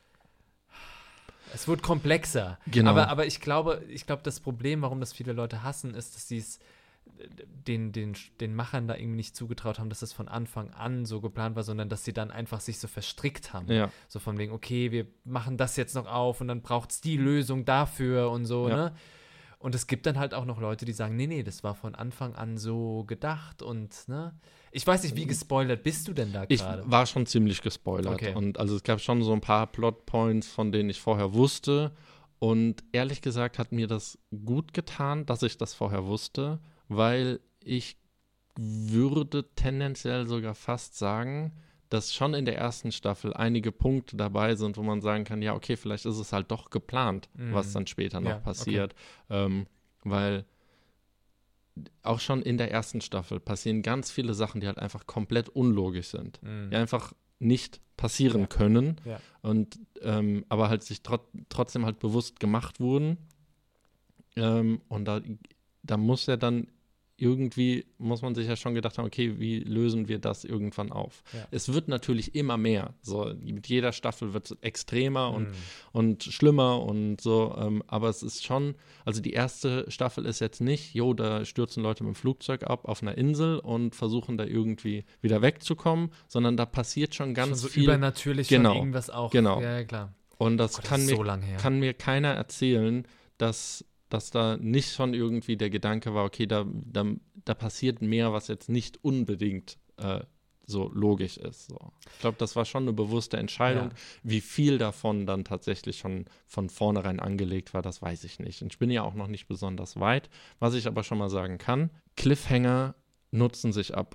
es wird komplexer. Genau. Aber ich glaube, das Problem, warum das viele Leute hassen, ist, dass sie es den Machern da irgendwie nicht zugetraut haben, dass das von Anfang an so geplant war, sondern dass sie dann einfach sich so verstrickt haben. Ja. So von wegen, okay, wir machen das jetzt noch auf und dann braucht es die Lösung dafür und so, Ja. ne? Und es gibt dann halt auch noch Leute, die sagen, nee, das war von Anfang an so gedacht und, ne? Ich weiß nicht, wie gespoilert bist du denn da Ich gerade? war schon ziemlich gespoilert. Okay. Und also es gab schon so ein paar Plotpoints, von denen ich vorher wusste. Und ehrlich gesagt hat mir das gut getan, dass ich das vorher wusste, weil ich würde tendenziell sogar fast sagen, dass schon in der ersten Staffel einige Punkte dabei sind, wo man sagen kann, ja, okay, vielleicht ist es halt doch geplant, was dann später noch Ja, passiert. Weil auch schon in der ersten Staffel passieren ganz viele Sachen, die halt einfach komplett unlogisch sind. Die einfach nicht passieren können. Ja. Und aber halt sich trotzdem halt bewusst gemacht wurden. Und da muss ja dann irgendwie, muss man sich ja schon gedacht haben, okay, wie lösen wir das irgendwann auf? Ja. Es wird natürlich immer mehr. So, mit jeder Staffel wird es extremer und schlimmer und so. Aber es ist schon, also die erste Staffel ist jetzt nicht, da stürzen Leute mit dem Flugzeug ab auf einer Insel und versuchen da irgendwie wieder wegzukommen, sondern da passiert schon ganz schon so viel. übernatürlich Genau, schon irgendwas auch. genau. Ja, klar. Und das Gott, kann ist so lang her. mir keiner erzählen, dass da nicht schon irgendwie der Gedanke war, okay, da passiert mehr, was jetzt nicht unbedingt so logisch ist. So. Ich glaube, das war schon eine bewusste Entscheidung. Ja. Wie viel davon dann tatsächlich schon von vornherein angelegt war, das weiß ich nicht. Und ich bin ja auch noch nicht besonders weit. Was ich aber schon mal sagen kann, Cliffhanger nutzen sich ab.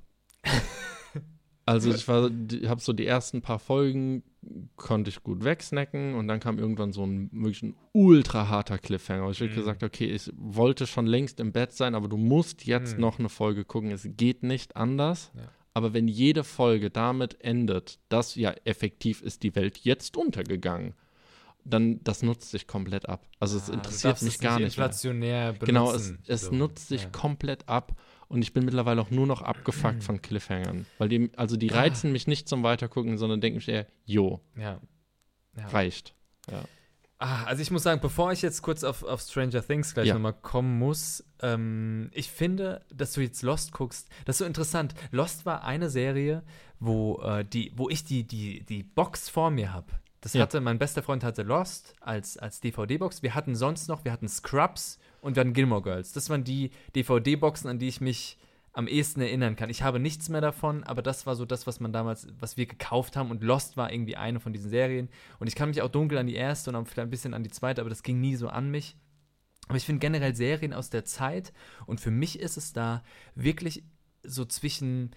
Also ich habe so die ersten paar Folgen konnte ich gut wegsnacken und dann kam irgendwann so wirklich ein ultra harter Cliffhanger. Ich habe gesagt, okay, ich wollte schon längst im Bett sein, aber du musst jetzt noch eine Folge gucken. Es geht nicht anders. Ja. Aber wenn jede Folge damit endet, dass ja effektiv ist die Welt jetzt untergegangen, dann das nutzt sich komplett ab. Also es interessiert mich gar nicht mehr. Inflationär benutzen. Genau, es so. nutzt sich komplett ab. Und ich bin mittlerweile auch nur noch abgefuckt von Cliffhangern. Weil die reizen mich nicht zum Weitergucken, sondern denken mich eher, Ja. reicht. Ja. Also ich muss sagen, bevor ich jetzt kurz auf Stranger Things gleich nochmal kommen muss, ich finde, dass du jetzt Lost guckst, das ist so interessant. Lost war eine Serie, wo ich die Box vor mir habe. Mein bester Freund hatte Lost als DVD-Box. Wir hatten Scrubs und dann Gilmore Girls. Das waren die DVD-Boxen, an die ich mich am ehesten erinnern kann. Ich habe nichts mehr davon, aber das war so das, was wir gekauft haben und Lost war irgendwie eine von diesen Serien. Und ich kann mich auch dunkel an die erste und vielleicht ein bisschen an die zweite, aber das ging nie so an mich. Aber ich finde generell Serien aus der Zeit und für mich ist es da wirklich so zwischen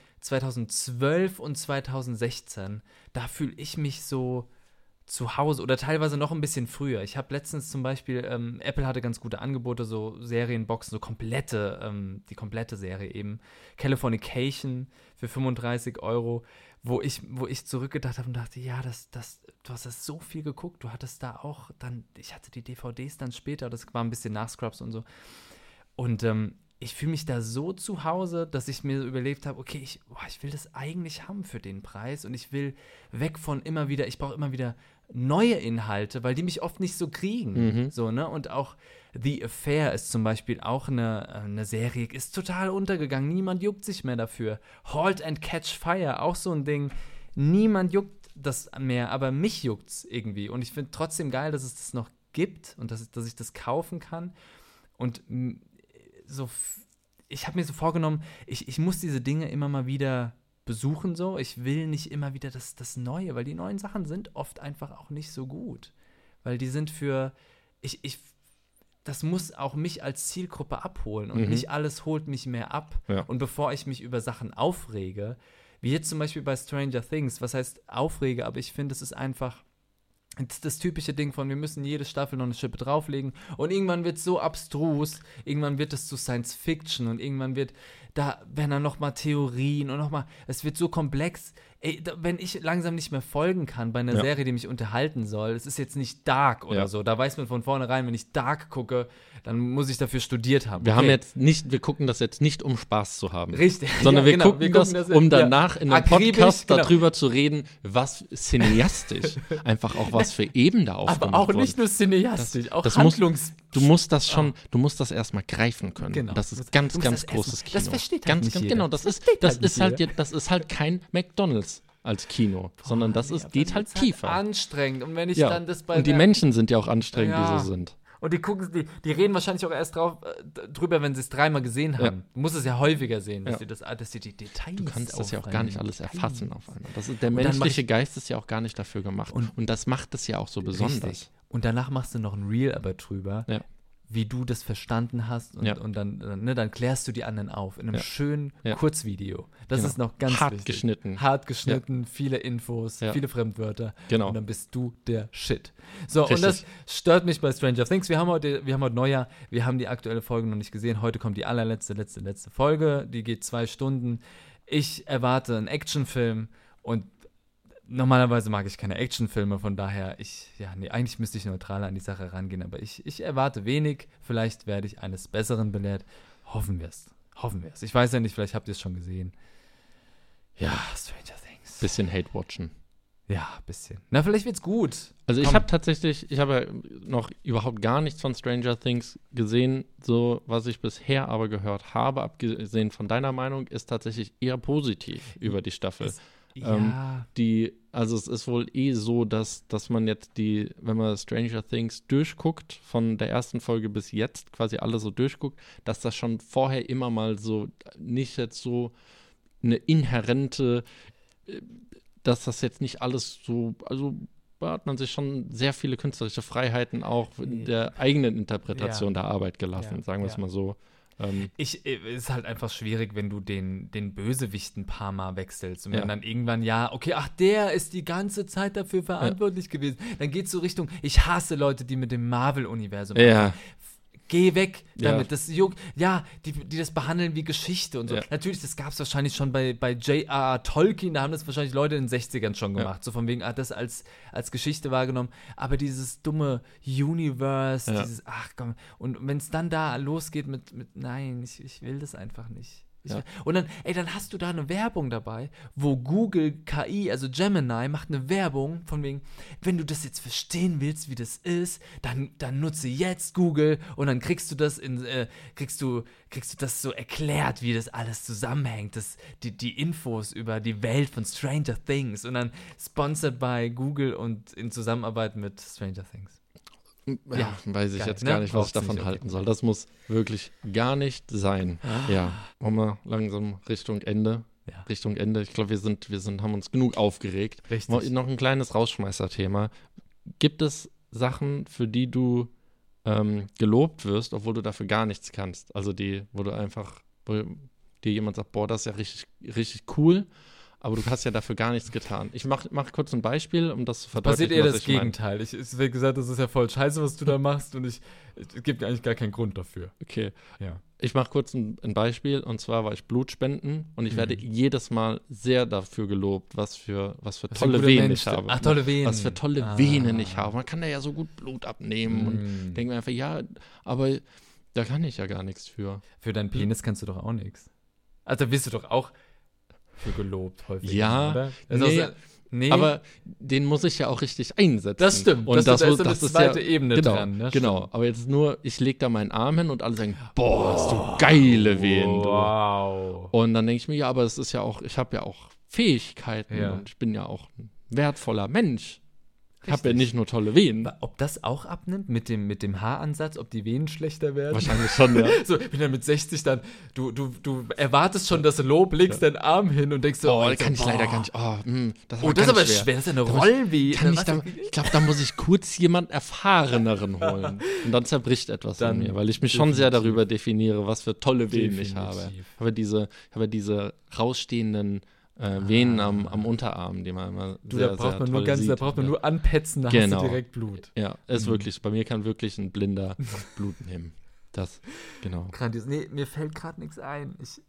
2012 und 2016, da fühle ich mich so zu Hause oder teilweise noch ein bisschen früher. Ich habe letztens zum Beispiel, Apple hatte ganz gute Angebote, so Serienboxen, so die komplette Serie eben. Californication für 35 €, wo ich zurückgedacht habe und dachte, ja, du hast das so viel geguckt, du hattest da auch dann, ich hatte die DVDs dann später, das war ein bisschen nach Scrubs und so. Und ich fühle mich da so zu Hause, dass ich mir so überlegt habe, okay, ich will das eigentlich haben für den Preis und ich will weg von ich brauche immer wieder neue Inhalte, weil die mich oft nicht so kriegen. So, ne? Und auch The Affair ist zum Beispiel auch eine Serie, ist total untergegangen, niemand juckt sich mehr dafür. Halt and Catch Fire, auch so ein Ding, niemand juckt das mehr, aber mich juckt's irgendwie und ich finde trotzdem geil, dass es das noch gibt und dass ich das kaufen kann und ich habe mir so vorgenommen, ich muss diese Dinge immer mal wieder besuchen, so. Ich will nicht immer wieder das Neue, weil die neuen Sachen sind oft einfach auch nicht so gut. Weil die sind das muss auch mich als Zielgruppe abholen und nicht alles holt mich mehr ab. Ja. Und bevor ich mich über Sachen aufrege, wie jetzt zum Beispiel bei Stranger Things, was heißt aufrege, aber ich finde, es ist einfach das typische Ding von, wir müssen jede Staffel noch eine Schippe drauflegen und irgendwann wird es so abstrus, irgendwann wird es zu Science Fiction und irgendwann wird da werden dann nochmal Theorien und nochmal, es wird so komplex. Ey, wenn ich langsam nicht mehr folgen kann bei einer Serie, die mich unterhalten soll, es ist jetzt nicht Dark oder so, da weiß man von vornherein, wenn ich Dark gucke, dann muss ich dafür studiert haben. Wir gucken das jetzt nicht, um Spaß zu haben. Richtig. Sondern wir gucken das, um danach in einem Podcast darüber zu reden, was cineastisch, einfach auch was für Ebenen da aufgemacht Aber auch worden. nicht nur cineastisch, auch Du musst das erstmal greifen können. Genau. Das ist ganz großes Kino. Das versteht halt nicht jeder. Genau, das ist halt kein McDonald's als Kino, sondern geht halt tiefer. Halt anstrengend. Und wenn ich dann das und die Menschen sind ja auch anstrengend, wie sie sind. Und die reden wahrscheinlich auch erst drüber, wenn sie es 3-mal gesehen haben. Ja. Du musst es ja häufiger sehen, dass die die Details Du kannst das ja auch gar nicht alles erfassen auf einmal. Der dann menschliche Geist ist ja auch gar nicht dafür gemacht. Und das macht es ja auch so besonders. Richtig. Und danach machst du noch ein Reel aber drüber, wie du das verstanden hast. Und dann klärst du die anderen auf in einem schönen Kurzvideo. Das ist noch ganz wichtig. Hart geschnitten, viele Infos, viele Fremdwörter. Genau. Und dann bist du der Shit. So, richtig. Und das stört mich bei Stranger Things. Wir haben heute Neujahr, wir haben die aktuelle Folge noch nicht gesehen. Heute kommt die letzte Folge. Die geht 2 Stunden. Ich erwarte einen Actionfilm und normalerweise mag ich keine Actionfilme, von daher, eigentlich müsste ich neutraler an die Sache rangehen, aber ich erwarte wenig, vielleicht werde ich eines Besseren belehrt. Hoffen wir es. Ich weiß ja nicht, vielleicht habt ihr es schon gesehen. Ja, Stranger Things. Bisschen Hate-Watchen. Ja, bisschen. Na, vielleicht wird's gut. Also ich habe noch überhaupt gar nichts von Stranger Things gesehen, so was ich bisher aber gehört habe, abgesehen von deiner Meinung, ist tatsächlich eher positiv über die Staffel. Also es ist wohl so, dass man jetzt wenn man Stranger Things durchguckt, von der ersten Folge bis jetzt quasi alle so durchguckt, dass das schon vorher immer mal so nicht jetzt so eine inhärente, dass das jetzt nicht alles so, also da hat man sich schon sehr viele künstlerische Freiheiten auch in der eigenen Interpretation der Arbeit gelassen, sagen wir es mal so. Ist halt einfach schwierig, wenn du den Bösewicht ein paar Mal wechselst und dann irgendwann, der ist die ganze Zeit dafür verantwortlich gewesen. Dann geht's so Richtung, ich hasse Leute, die mit dem Marvel-Universum geh weg damit. Das juckt, die das behandeln wie Geschichte und so. Natürlich, das gab es wahrscheinlich schon bei J.R.R. Tolkien, da haben das wahrscheinlich Leute in den 60ern schon gemacht. So von wegen, das als Geschichte wahrgenommen. Aber dieses dumme Universe, ach komm. Und wenn es dann da losgeht mit nein, ich will das einfach nicht. Und dann hast du da eine Werbung dabei, wo Google KI, also Gemini, macht eine Werbung von wegen, wenn du das jetzt verstehen willst, wie das ist, dann nutze jetzt Google und dann kriegst du das kriegst du das so erklärt, wie das alles zusammenhängt, die Infos über die Welt von Stranger Things und dann sponsored by Google und in Zusammenarbeit mit Stranger Things. Weiß ich jetzt gar nicht, was ich davon halten soll. Das muss wirklich gar nicht sein. Wollen wir langsam Richtung Ende. Ich glaube, wir haben uns genug aufgeregt. Richtig. Noch ein kleines Rausschmeißer-Thema. Gibt es Sachen, für die du gelobt wirst, obwohl du dafür gar nichts kannst? Also wo dir jemand sagt, boah, das ist ja richtig, richtig cool, aber du hast ja dafür gar nichts getan. Ich mach kurz ein Beispiel, um das zu verdeutlichen, passiert eher das Gegenteil. Es wird gesagt, das ist ja voll scheiße, was du da machst und es gibt eigentlich gar keinen Grund dafür. Okay. Ja. Ich mache kurz ein Beispiel, und zwar war ich Blutspenden und ich werde jedes Mal sehr dafür gelobt, was für tolle Venen ich habe. Ach, tolle Venen. Was für tolle Venen ich habe. Man kann da ja so gut Blut abnehmen und denkt mir einfach, aber da kann ich ja gar nichts für. Für deinen Penis kannst du doch auch nichts. Also da wirst du doch auch für gelobt häufig. Ja, oder? Nee, aber den muss ich ja auch richtig einsetzen. Das stimmt. Und das ist eine zweite Ebene dran. Ne? Genau, aber jetzt nur, ich lege da meinen Arm hin und alle sagen, boah, hast du geile Venen. Wow. Und dann denke ich mir, aber es ist ja auch, ich habe ja auch Fähigkeiten und ich bin ja auch ein wertvoller Mensch. Ich habe ja nicht nur tolle Venen. Ob das auch abnimmt mit dem Haaransatz, ob die Venen schlechter werden? Wahrscheinlich schon, ja. So, wenn dann mit 60 dann, du erwartest schon das Lob, legst deinen Arm hin und denkst so, kann ich leider gar nicht. Das ist aber schwer. Das ist ja eine Rollvene. Ich glaube, da muss ich kurz jemand Erfahreneren holen. Und dann zerbricht etwas an mir, weil ich mich schon sehr darüber definiere, was für tolle Venen ich habe. Ich habe diese rausstehenden Venen am Unterarm, die man immer da braucht man nur anpetzen, da hast du direkt Blut. Ja, ist wirklich, bei mir kann wirklich ein Blinder Blut nehmen. Das, genau. Grandios. Nee, mir fällt gerade nichts ein.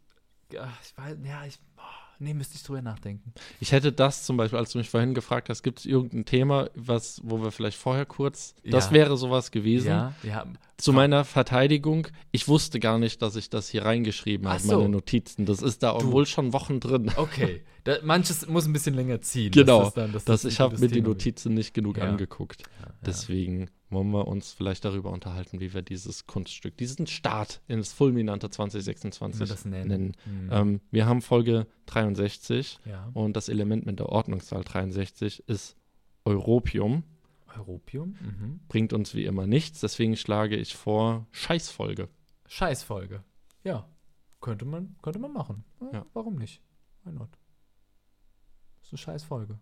ich weiß, nee, müsste ich drüber nachdenken. Ich hätte das zum Beispiel, als du mich vorhin gefragt hast, gibt es irgendein Thema, wo wir vielleicht vorher kurz, das wäre sowas gewesen. Ja. Zu meiner Verteidigung, ich wusste gar nicht, dass ich das hier reingeschrieben habe, meine Notizen. Das ist da wohl schon Wochen drin. Okay, manches muss ein bisschen länger ziehen. Genau, ich habe mir die Notizen nicht genug angeguckt. Ja. Deswegen wollen wir uns vielleicht darüber unterhalten, wie wir dieses Kunststück, diesen Start ins fulminante 2026 nennen. Wir haben Folge 63 und das Element mit der Ordnungszahl 63 ist Europium. Europium? Bringt uns wie immer nichts, deswegen schlage ich vor Scheißfolge. Scheißfolge. Ja, könnte man machen. Ja. Warum nicht? Why not? Das ist eine Scheißfolge.